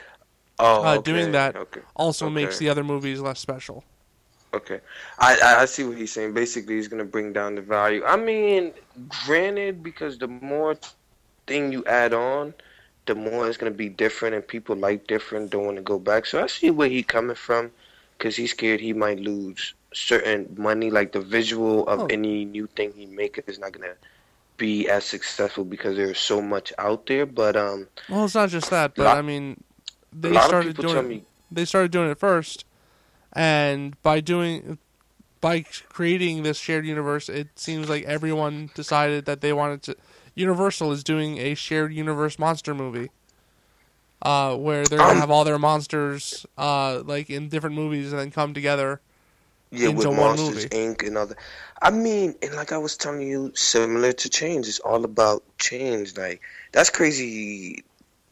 Oh, uh, okay, doing that okay, also okay. makes the other movies less special. Okay, I, I I see what he's saying. Basically, he's gonna bring down the value. I mean, granted, because the more thing you add on, the more it's gonna be different, and people like different, don't want to go back. So I see where he coming from, because he's scared he might lose certain money, like the visual of Oh. any new thing he make is not gonna be as successful because there's so much out there. But um, Well, it's not just that, but Lot- I mean, they a lot of started people doing tell it, me, they started doing it first, and by doing by creating this shared universe, it seems like everyone decided that they wanted to. Universal is doing a shared universe monster movie, uh, where they're gonna Um, have all their monsters, uh, like in different movies, and then come together. yeah, with into one Monsters movie. Incorporated and other. I mean, and like I was telling you, similar to change, it's all about change. Like that's crazy.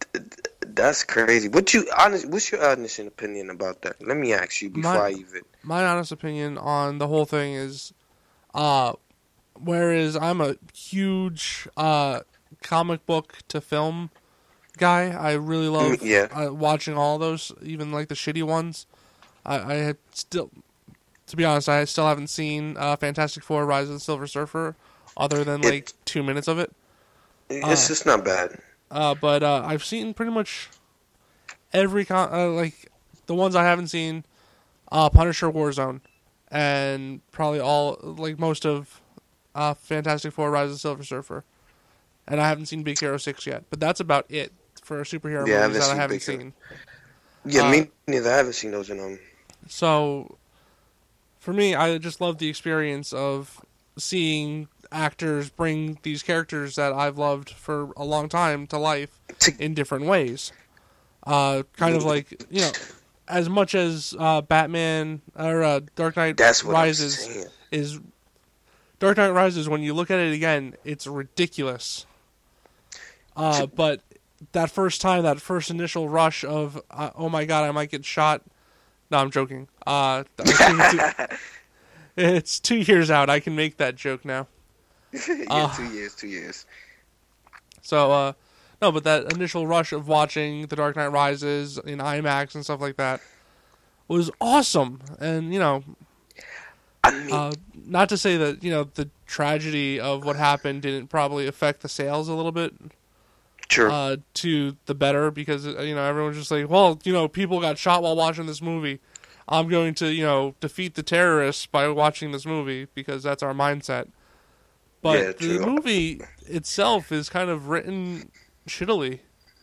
That's crazy. What you honest? What's your honest opinion about that? Let me ask you before My- I even. My honest opinion on the whole thing is, uh, whereas I'm a huge uh, comic book to film guy, I really love Mm, yeah. uh, watching all those, even like the shitty ones. I, I had still, to be honest, I still haven't seen uh, Fantastic Four: Rise of the Silver Surfer, other than It- like two minutes of it. It's just not bad. Uh, but uh, I've seen pretty much every con- uh, like the ones I haven't seen, uh, Punisher, Warzone, and probably all like most of uh, Fantastic Four: Rise of the Silver Surfer, and I haven't seen Big Hero Six yet. But that's about it for superhero Yeah, I movies that I haven't haven't seen seen. Big Yeah, uh, me neither. I haven't seen those in um. So, for me, I just love the experience of seeing actors bring these characters that I've loved for a long time to life To- in different ways. Uh, kind of like, you know, as much as uh, Batman or uh, Dark Knight That's what Rises I'm saying. is Dark Knight Rises, when you look at it again, it's ridiculous. Uh, but that first time, that first initial rush of, uh, oh my god, I might get shot. No, I'm joking. Uh, it's two years out. I can make that joke now. yeah, Uh, two years, two years. So, uh, no, but that initial rush of watching The Dark Knight Rises in IMAX and stuff like that was awesome. And, you know, I mean, uh, not to say that, you know, the tragedy of what happened didn't probably affect the sales a little bit true. uh, to the better, because, uh, you know, everyone's just like, well, you know, people got shot while watching this movie. I'm going to, you know, defeat the terrorists by watching this movie because that's our mindset. But Yeah, the true. movie itself is kind of written shittily.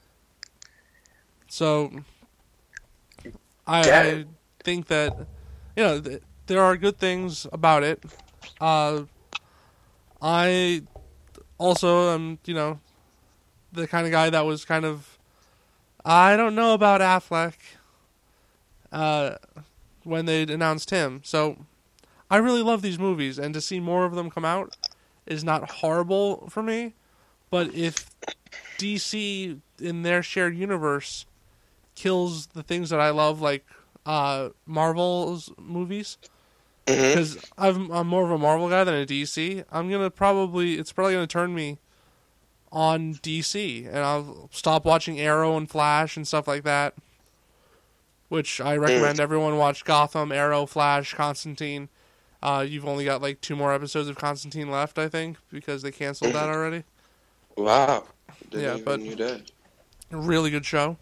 So, I, Yeah. I think that, you know, th- there are good things about it. Uh, I also am, you know, the kind of guy that was kind of, I don't know about Affleck uh, when they announced him. So, I really love these movies, and to see more of them come out is not horrible for me. But if D C in their shared universe kills the things that I love, like uh, Marvel's movies, Mhm. because I'm, I'm more of a Marvel guy than a D C, I'm gonna probably it's probably gonna turn me on D C, and I'll stop watching Arrow and Flash and stuff like that. Which I recommend everyone watch: Gotham, Arrow, Flash, Constantine. Uh, you've only got like two more episodes of Constantine left, I think, because they canceled that already. Wow. Didn't Yeah, even but- knew that. A really good show.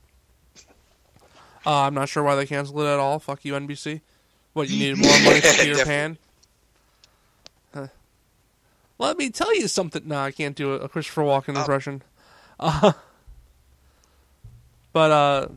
Uh, I'm not sure why they canceled it at all. Fuck you, N B C. What, you needed more money for Peter Definitely. Pan? Huh. Let me tell you something. No, I can't do a, a Christopher Walken Oh. impression. Uh, but uh,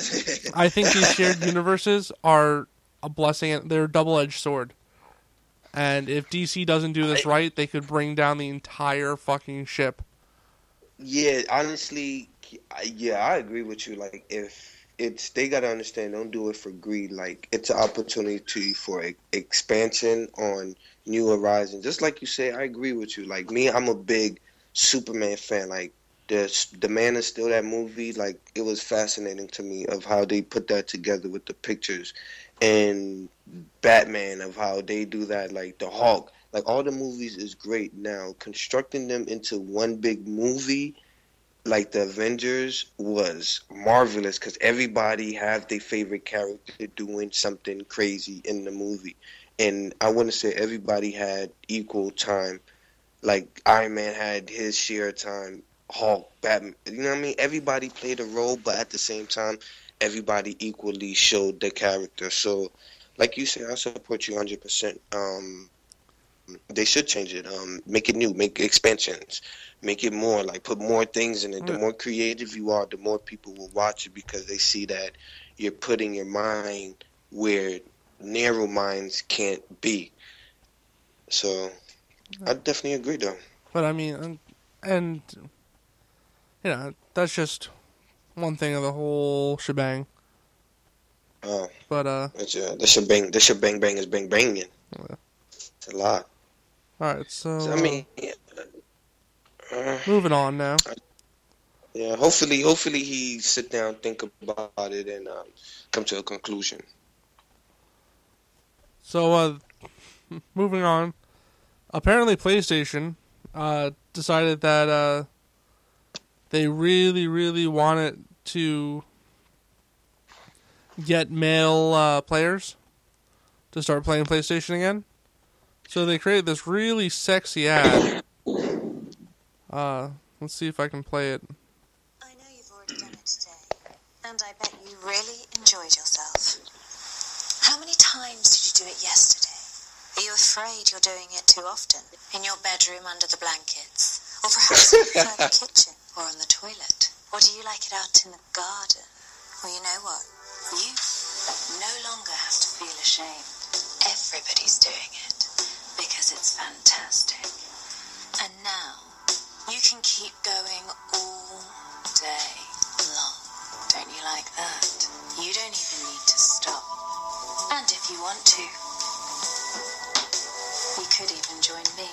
I think these shared universes are a blessing. And they're a double-edged sword. And if D C doesn't do this right, they could bring down the entire fucking ship. Yeah, honestly, I- yeah, I agree with you. Like, if it's, they gotta understand, don't do it for greed. Like, it's an opportunity for e- expansion on New Horizons. Just like you say, I agree with you. Like me, I'm a big Superman fan. Like, the the Man of Steel, that movie, like, it was fascinating to me of how they put that together with the pictures, and Batman, of how they do that. Like the Hulk, like all the movies is great. Now constructing them into one big movie, like the Avengers, was marvelous because everybody have their favorite character doing something crazy in the movie, and I want to say everybody had equal time. Like Iron Man had his share of time, Hulk, Batman. You know what I mean? Everybody played a role, but at the same time, everybody equally showed their character. So, like you said, I support you one hundred percent. Um, they should change it. Um, make it new. Make expansions. Make it more. Like, put more things in it. The more creative you are, the more people will watch it because they see that you're putting your mind where narrow minds can't be. So, I definitely agree, though. But I mean, and, and you know, that's just one thing of the whole shebang. Oh, But uh, that's, uh, the shebang, the shebang bang is bang banging. Yeah. It's a lot. All right, so, So, I mean, yeah, uh, moving on now. yeah. Hopefully, hopefully he sit down, think about it, and um, come to a conclusion. So, uh, moving on. Apparently, PlayStation uh, decided that uh, they really, really wanted to get male uh, players to start playing PlayStation again. So they created this really sexy ad. Uh, let's see if I can play it. I know you've already done it today, and I bet you really enjoyed yourself. How many times did you do it yesterday? Are you afraid you're doing it too often? In your bedroom under the blankets? Or perhaps inside the kitchen? Or on the toilet? Or do you like it out in the garden? Well, you know what? You no longer have to feel ashamed. Everybody's doing it. Because it's fantastic. And now, you can keep going all day long. Don't you like that? You don't even need to stop. And if you want to, you could even join me.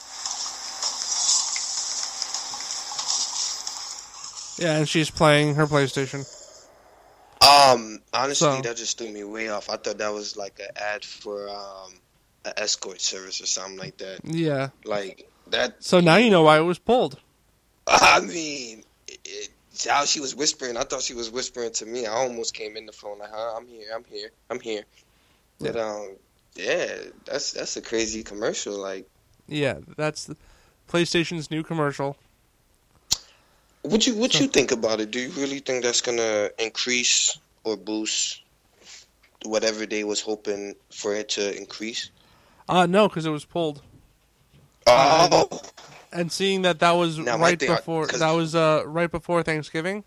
Yeah, and she's playing her PlayStation. Um, honestly, So- that just threw me way off. I thought that was like an ad for um an escort service or something like that. Yeah. Like that. So now you know why it was pulled. I mean, it, it, how she was whispering. I thought she was whispering to me. I almost came in the phone like, "Huh, I'm here. I'm here. I'm here." That um, yeah, that's that's a crazy commercial. Like, Yeah, that's the PlayStation's new commercial. what you what So- you think about it? Do you really think that's gonna increase or boost whatever they was hoping for it to increase? Uh, no, because it was pulled. Oh, And seeing that that was Now, my right thing- before 'cause- that was uh right before Thanksgiving,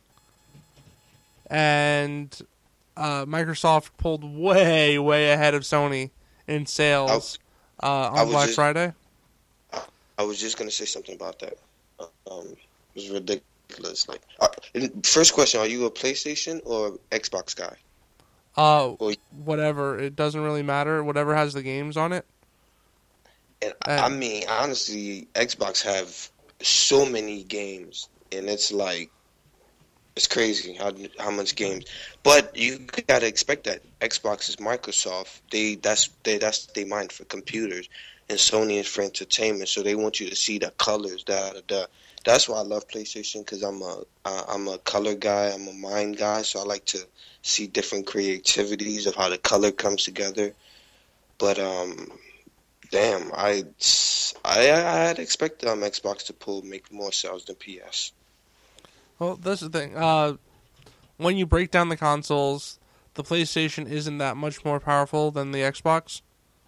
and uh, Microsoft pulled way way ahead of Sony in sales uh, I on was Black just- Friday. I was just gonna say something about that. Um, it was ridiculous. Like, uh, first question: are you a PlayStation or Xbox guy? Uh, Well, whatever. It doesn't really matter. Whatever has the games on it. And Uh, I mean, honestly, Xbox have so many games, and it's like it's crazy how how much games. But you gotta expect that Xbox is Microsoft. They that's they that's they mind for computers, and Sony is for entertainment. So they want you to see the colors. Da da da. That's why I love PlayStation because I'm a uh, I'm a color guy. I'm a mind guy. So I like to see different creativities of how the color comes together. But um. Damn, I, I, I had expected um, Xbox to pull make more sales than P S. Well, that's the thing. Uh, when you break down the consoles, the PlayStation isn't that much more powerful than the Xbox.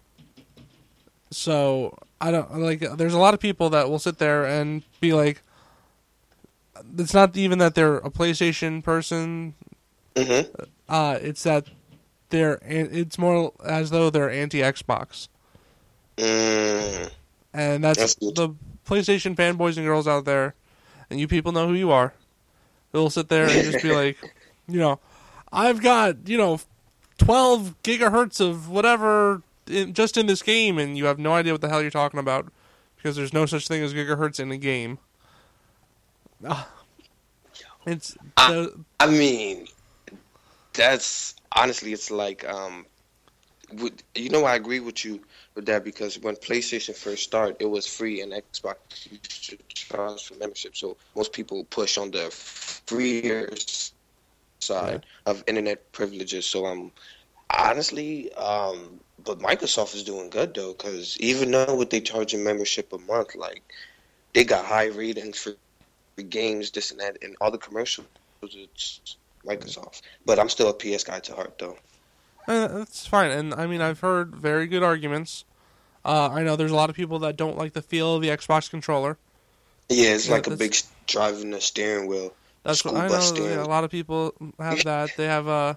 So I don't like. There's a lot of people that will sit there and be like, "It's not even that they're a PlayStation person. Mm-hmm. Uh, it's that they're. It's more as though they're anti-Xbox." Mm. And that's, That's good. the PlayStation fanboys and girls out there, and you people know who you are. They'll sit there and just be like, you know, I've got, you know, twelve gigahertz of whatever in, just in this game, and you have no idea what the hell you're talking about because there's no such thing as gigahertz in a game. Ah. It's I, I mean, that's honestly, it's like, um, with, you know, I agree with you with that because when PlayStation first started, it was free, and Xbox used to charge for membership. So most people push on the freer side yeah. of internet privileges. So um, honestly, um, but Microsoft is doing good though, because even though what they charge in membership a month, like they got high ratings for games, this and that, and all the commercials. It's Microsoft, but I'm still a P S guy to heart though. Uh, that's fine, and I mean I've heard very good arguments. Uh, I know there's a lot of people that don't like the feel of the Xbox controller. Yeah, it's yeah, like a big driving a steering wheel. That's what I know. Yeah, a lot of people have that. They have uh,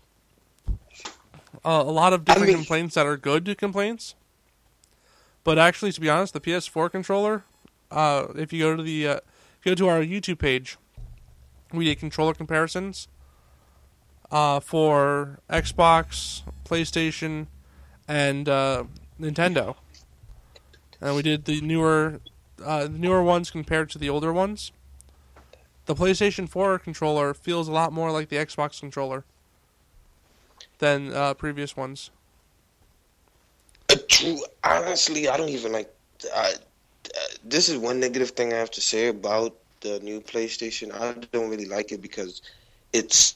a lot of different I mean, complaints that are good complaints. But actually, to be honest, the P S four controller, uh, if you go to the uh, if you go to our YouTube page, we did controller comparisons uh, for Xbox, PlayStation, and uh, Nintendo, and we did the newer, uh, newer ones compared to the older ones. The PlayStation four controller feels a lot more like the Xbox controller than uh, previous ones. Uh, true. Honestly, I don't even like. Uh, uh, this is one negative thing I have to say about the new PlayStation. I don't really like it because it's.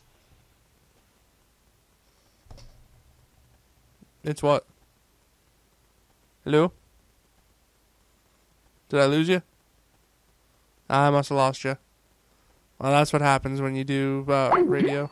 It's what? Hello? Did I lose you? I must have lost you. Well, that's what happens when you do uh, radio.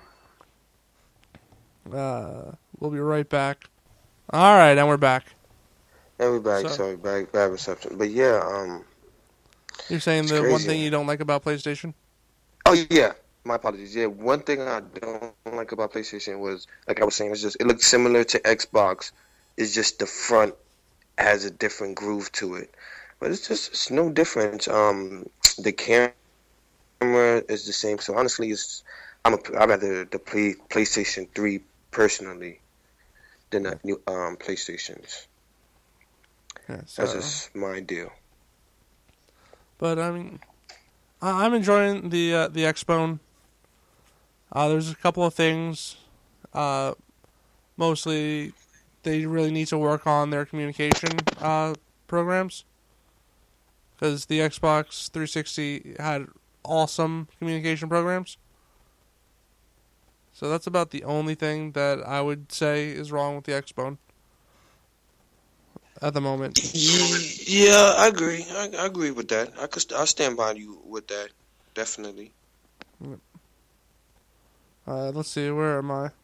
Uh, we'll be right back. All right, and we're back. And we're back. So, Sorry, back, bad reception. But yeah, um, you're saying the crazy. One thing you don't like about PlayStation? Oh yeah, my apologies. Yeah, one thing I don't like about PlayStation was, like I was saying, it's just it looks similar to Xbox. It's just the front has a different groove to it, but it's just it's no difference. Um, the camera is the same. So honestly, it's I'm a I'd rather the play PlayStation three personally than the new um PlayStations. Yeah, so, that's just my deal. But I mean, I'm enjoying the uh, the Xbone. Uh, there's a couple of things. Uh, mostly, they really need to work on their communication uh, programs. Because the Xbox three sixty had awesome communication programs. So that's about the only thing that I would say is wrong with the Xbone at the moment. Yeah, I agree. I, I agree with that. I could I stand by you with that, definitely. Uh, let's see, where am I?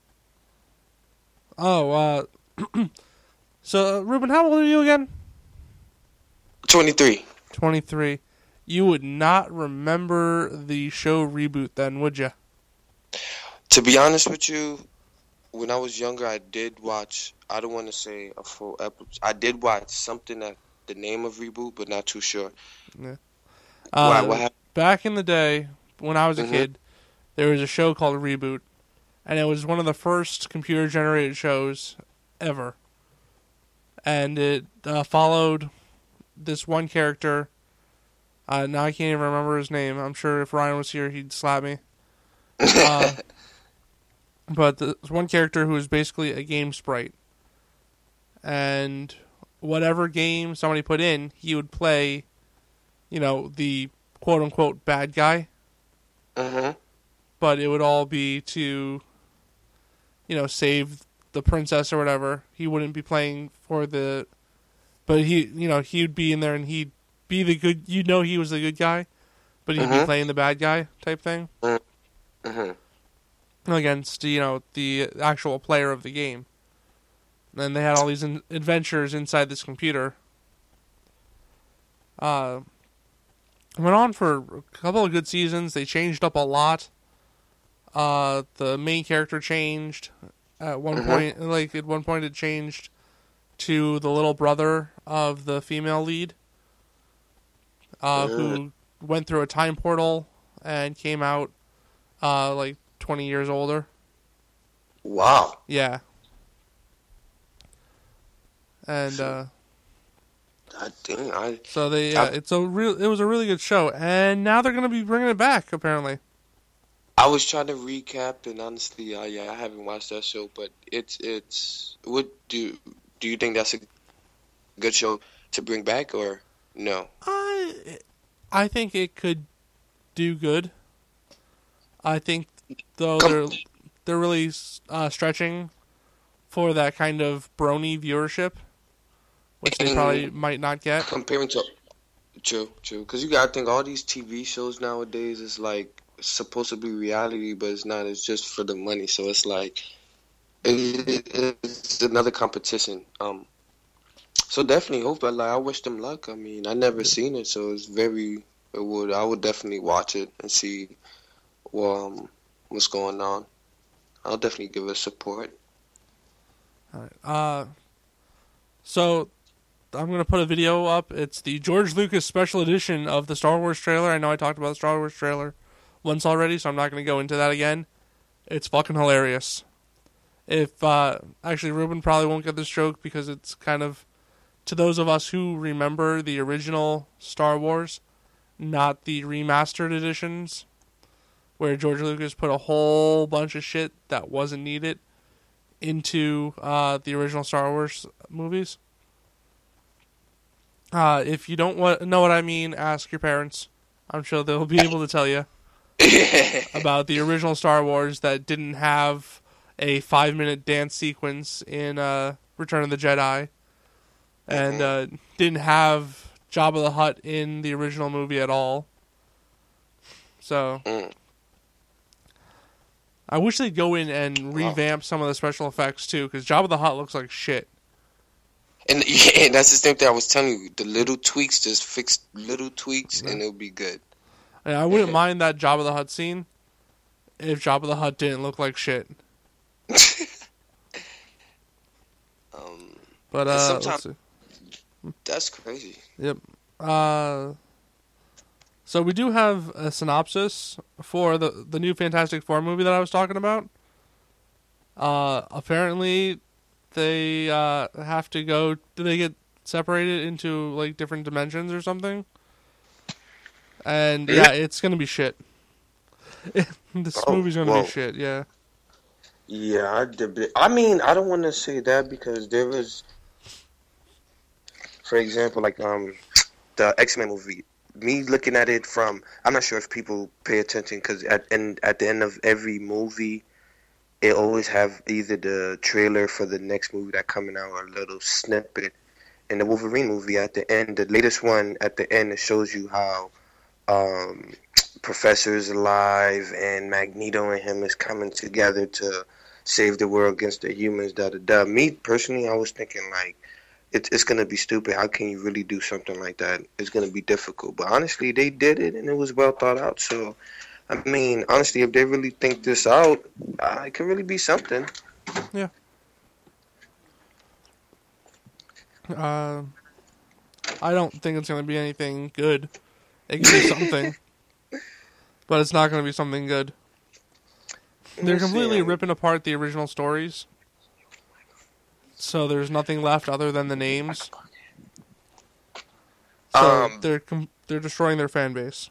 Oh, uh, so uh, Ruben, how old are you again? twenty-three. twenty-three. You would not remember the show Reboot then, would you? To be honest with you, when I was younger, I did watch, I don't want to say a full episode. I did watch something that the name of Reboot, but not too sure. Yeah. Uh, Why, what happened? Back in the day, when I was a mm-hmm. kid, there was a show called Reboot, and it was one of the first computer-generated shows ever. And it uh, followed this one character. Uh, now I can't even remember his name. I'm sure if Ryan was here, he'd slap me. Uh, but there's one character who is basically a game sprite. And whatever game somebody put in, he would play, you know, the quote-unquote bad guy. Uh-huh. But it would all be to, you know, save the princess or whatever. He wouldn't be playing for the... But he, you know, he'd be in there and he'd be the good... You'd know he was the good guy, but he'd uh-huh. be playing the bad guy type thing. Uh-huh. Against, you know, the actual player of the game. And they had all these in- adventures inside this computer. Uh, went on for a couple of good seasons. They changed up a lot. Uh, the main character changed at one uh-huh. point. Like at one point, it changed to the little brother of the female lead, uh, who went through a time portal and came out uh, like twenty years older. Wow. Yeah. And uh, God dang, I, so they, uh, I, it's a real, it was a really good show, and now they're going to be bringing it back apparently. I was trying to recap, and honestly, uh, yeah, I haven't watched that show, but it's it's. What do do you think that's a good show to bring back, or no? I I think it could do good. I think though Come- they're they're really uh, stretching for that kind of brony viewership, which they probably might not get. Comparing to true, true, because you gotta think all these T V shows nowadays is like supposed to be reality, but it's not. It's just for the money, so it's like it, it, it's another competition. Um, so definitely hope. But like, I wish them luck. I mean, I never seen it, so it's very. It would. I would definitely watch it and see, well, um, what's going on. I'll definitely give it support. All right. Uh, so I'm going to put a video up. It's the George Lucas special edition of the Star Wars trailer. I know I talked about the Star Wars trailer once already, so I'm not going to go into that again. It's fucking hilarious. If, uh, actually, Ruben probably won't get this joke because it's kind of, to those of us who remember the original Star Wars, not the remastered editions, where George Lucas put a whole bunch of shit that wasn't needed into uh, the original Star Wars movies. Uh, if you don't wa- know what I mean, ask your parents. I'm sure they'll be able to tell you about the original Star Wars that didn't have a five-minute dance sequence in uh, Return of the Jedi, and uh, didn't have Jabba the Hutt in the original movie at all. So I wish they'd go in and revamp some of the special effects too, because Jabba the Hutt looks like shit. And yeah, that's the same thing I was telling you. The little tweaks, just fix little tweaks, and it'll be good. And I wouldn't mind that Jabba the Hutt scene if Jabba the Hutt didn't look like shit. um, But uh, let's sometimes see. That's crazy. Yep. Uh, so we do have a synopsis for the the new Fantastic Four movie that I was talking about. Uh, apparently, they uh, have to go. Do they get separated into like different dimensions or something? And yeah, it's gonna be shit. This Oh, movie's gonna whoa. be shit. Yeah. Yeah, I did. be- I mean, I don't want to say that because there was, for example, like um, the X-Men movie. Me looking at it from, I'm not sure if people pay attention because at and at the end of every movie, it always have either the trailer for the next movie that coming out or a little snippet. In the Wolverine movie, at the end, the latest one at the end, it shows you how um, Professor is alive and Magneto and him is coming together to save the world against the humans. Da da da. Me personally, I was thinking like, it's it's gonna be stupid. How can you really do something like that? It's gonna be difficult. But honestly, they did it and it was well thought out. So, I mean, honestly, if they really think this out, uh, it could really be something. Yeah. Uh, I don't think it's going to be anything good. It can be something, but it's not going to be something good. They're We'll see. completely ripping apart the original stories, so there's nothing left other than the names. So Um, they're com- they're destroying their fan base.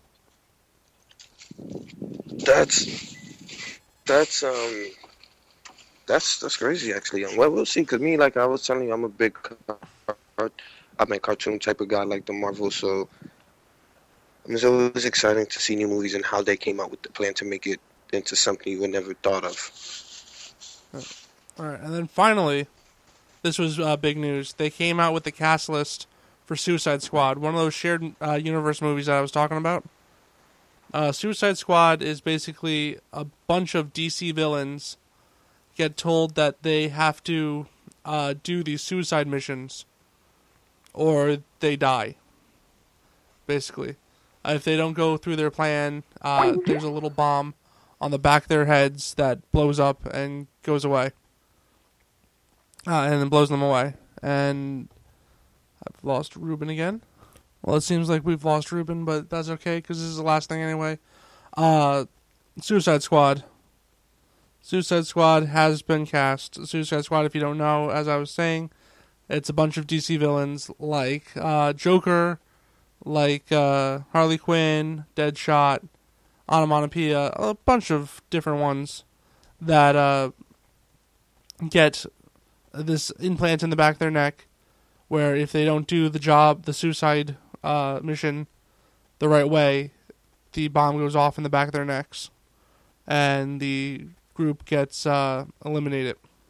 That's that's um that's that's crazy actually. Um, Well, we'll see. Cause me, like I was telling you, I'm a big, car- I'm a cartoon type of guy, like the Marvel. So I mean, so it was exciting to see new movies and how they came out with the plan to make it into something you would never thought of. All right, and then finally, this was uh, big news. They came out with the cast list for Suicide Squad, one of those shared uh, universe movies that I was talking about. Uh, Suicide Squad is basically a bunch of D C villains get told that they have to uh, do these suicide missions or they die, basically. Uh, if they don't go through their plan, uh, there's a little bomb on the back of their heads that blows up and goes away. Uh, and then blows them away. And I've lost Ruben again. Well, it seems like we've lost Ruben, but that's okay, because this is the last thing anyway. Uh, Suicide Squad. Suicide Squad has been cast. Suicide Squad, if you don't know, as I was saying, it's a bunch of D C villains like uh, Joker, like uh, Harley Quinn, Deadshot, Onomatopoeia, a bunch of different ones that uh, get this implant in the back of their neck, where if they don't do the job, the suicide uh, mission, the right way, the bomb goes off in the back of their necks, and the group gets uh, eliminated.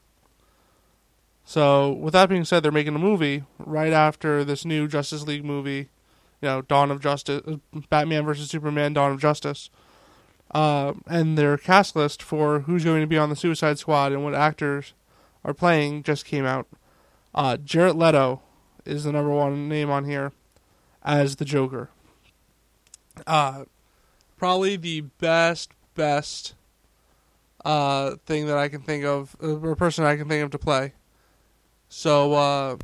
So, with that being said, they're making a movie right after this new Justice League movie, you know, Dawn of Justice, Batman versus Superman, Dawn of Justice. Uh, and their cast list for who's going to be on the Suicide Squad and what actors are playing just came out. Uh, Jared Leto is the number one name on here as the Joker. Uh, probably the best, best uh, thing that I can think of, or person I can think of to play. So, uh,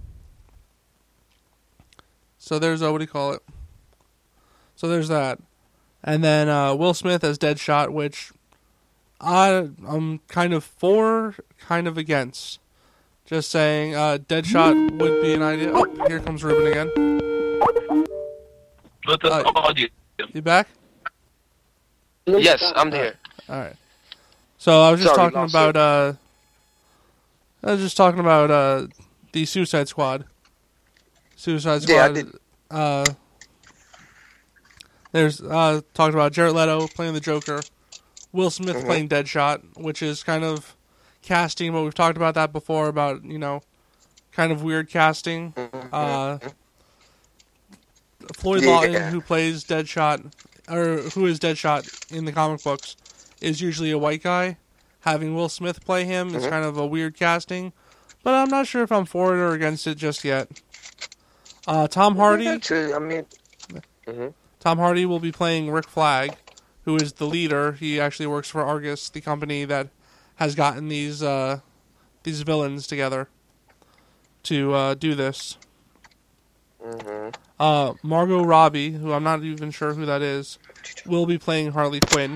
so there's, uh, what do you call it? So there's that. And then uh, Will Smith as Deadshot, which I, I'm kind of for, kind of against. Just saying, uh, Deadshot would be an idea. Oh, here comes Ruben again. But the Uh, audio. You back? Yes, I'm here. All right. So I was just Sorry, talking lost about. you. Uh, I was just talking about uh, the Suicide Squad. Suicide Squad. Yeah, I did. Uh, there's uh, talked about Jared Leto playing the Joker, Will Smith Mhm. playing Deadshot, which is kind of casting, but we've talked about that before about, you know, kind of weird casting. Uh, Floyd Yeah. Lawton, who plays Deadshot, or who is Deadshot in the comic books, is usually a white guy. Having Will Smith play him is Mhm. kind of a weird casting, but I'm not sure if I'm for it or against it just yet. Uh, Tom Hardy, Actually, I mean, hmm Tom Hardy will be playing Rick Flag, who is the leader. He actually works for Argus, the company that has gotten these uh, these villains together to uh, do this. hmm Uh, Margot Robbie, who I'm not even sure who that is, will be playing Harley Quinn.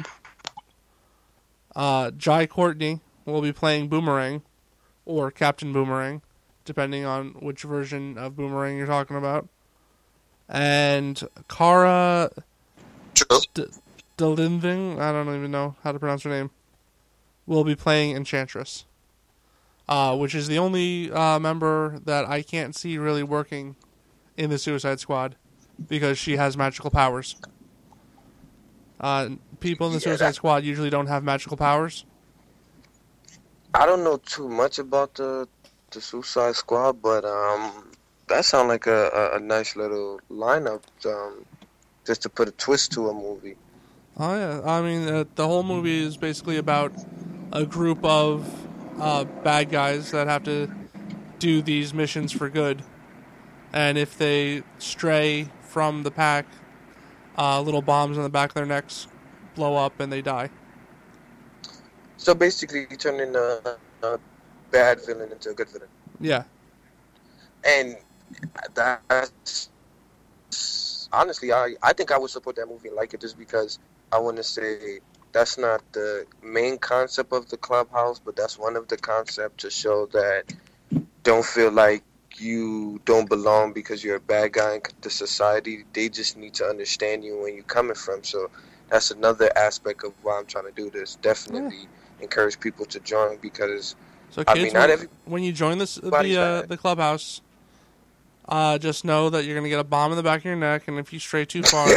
Uh, Jai Courtney will be playing Boomerang, or Captain Boomerang, depending on which version of Boomerang you're talking about. And Cara True. D- Delevingne, I don't even know how to pronounce her name, will be playing Enchantress, uh, which is the only uh, member that I can't see really working in the Suicide Squad because she has magical powers. Uh, people in the Yeah, Suicide that- Squad usually don't have magical powers. I don't know too much about the the Suicide Squad, but um, that sounds like a, a, a nice little lineup, um, just to put a twist to a movie. Oh yeah, I mean uh, the whole movie is basically about a group of uh, bad guys that have to do these missions for good, and if they stray from the pack, uh, little bombs on the back of their necks blow up and they die. So basically, you turn in a, a bad villain into a good villain, Yeah, and that's honestly, I I think I would support that movie and like it just because I want to say that's not the main concept of the Clubhouse, but that's one of the concepts to show that don't feel like you don't belong because you're a bad guy in the society. They just need to understand you and where you're coming from. So that's another aspect of why I'm trying to do this. Definitely encourage people to join because so I kids, mean, not when, every- when you join this the everybody's uh, bad. the clubhouse, uh, just know that you're gonna get a bomb in the back of your neck, and if you stray too far,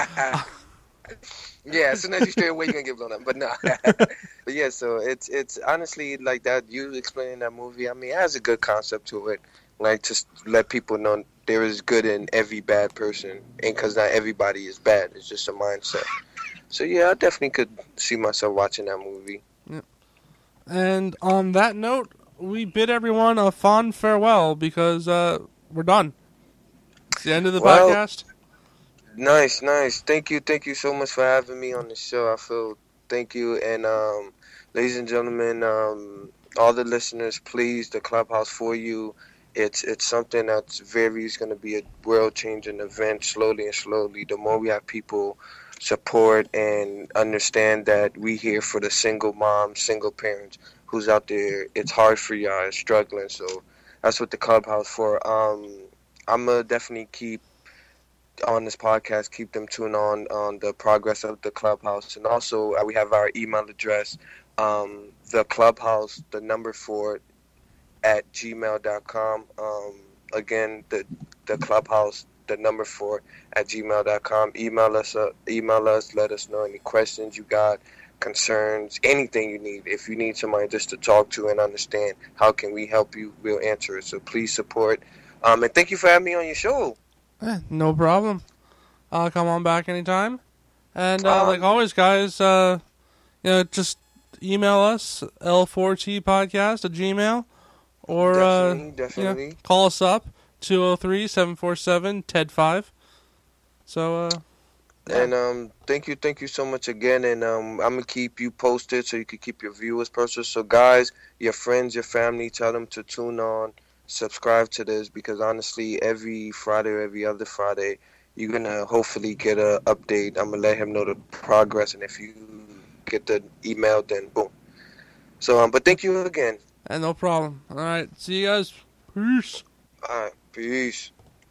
yeah, as soon as you stray away, you're gonna get blown up. But no, but yeah, so it's it's honestly like that. You explaining that movie, I mean, it has a good concept to it. Like just let people know there is good in every bad person, and because not everybody is bad, it's just a mindset. So yeah, I definitely could see myself watching that movie. And on that note, we bid everyone a fond farewell because uh, we're done. It's the end of the Well, podcast. Nice, nice. Thank you, thank you so much for having me on the show. I feel thank you, and um, ladies and gentlemen, um, all the listeners, please, the Clubhouse for you. It's it's something that's very is going to be a world changing event slowly and slowly. The more we have people support and understand that we here for the single moms, single parents who's out there. It's hard for y'all, it's struggling. So that's what the clubhouse for. Um, I'm gonna definitely keep on this podcast, keep them tuned on on the progress of the clubhouse, and also uh, we have our email address, um, the clubhouse, the number four at gmail dot com. Um, again, the the clubhouse, the number four at gmail dot com. Email us, uh, email us, let us know any questions you got, concerns, anything you need. If you need somebody just to talk to and understand how can we help you, we'll answer it. So please support. Um, and thank you for having me on your show. Eh, no problem. I'll come on back anytime. And uh, Um, like always, guys, uh, you know, just email us, L four T podcast at Gmail, or uh, Definitely, you know, definitely. call us up, two oh three, seven four seven, T E D five. So, uh, yeah. And um, thank you, thank you so much again. And um, I'm gonna keep you posted so you can keep your viewers posted. So guys, your friends, your family, tell them to tune on, subscribe to this, because honestly, every Friday or every other Friday, you're gonna hopefully get a update. I'm gonna let him know the progress, and if you get the email, then boom. So um, but thank you again. And no problem. All right. See you guys. Peace. All right, peace.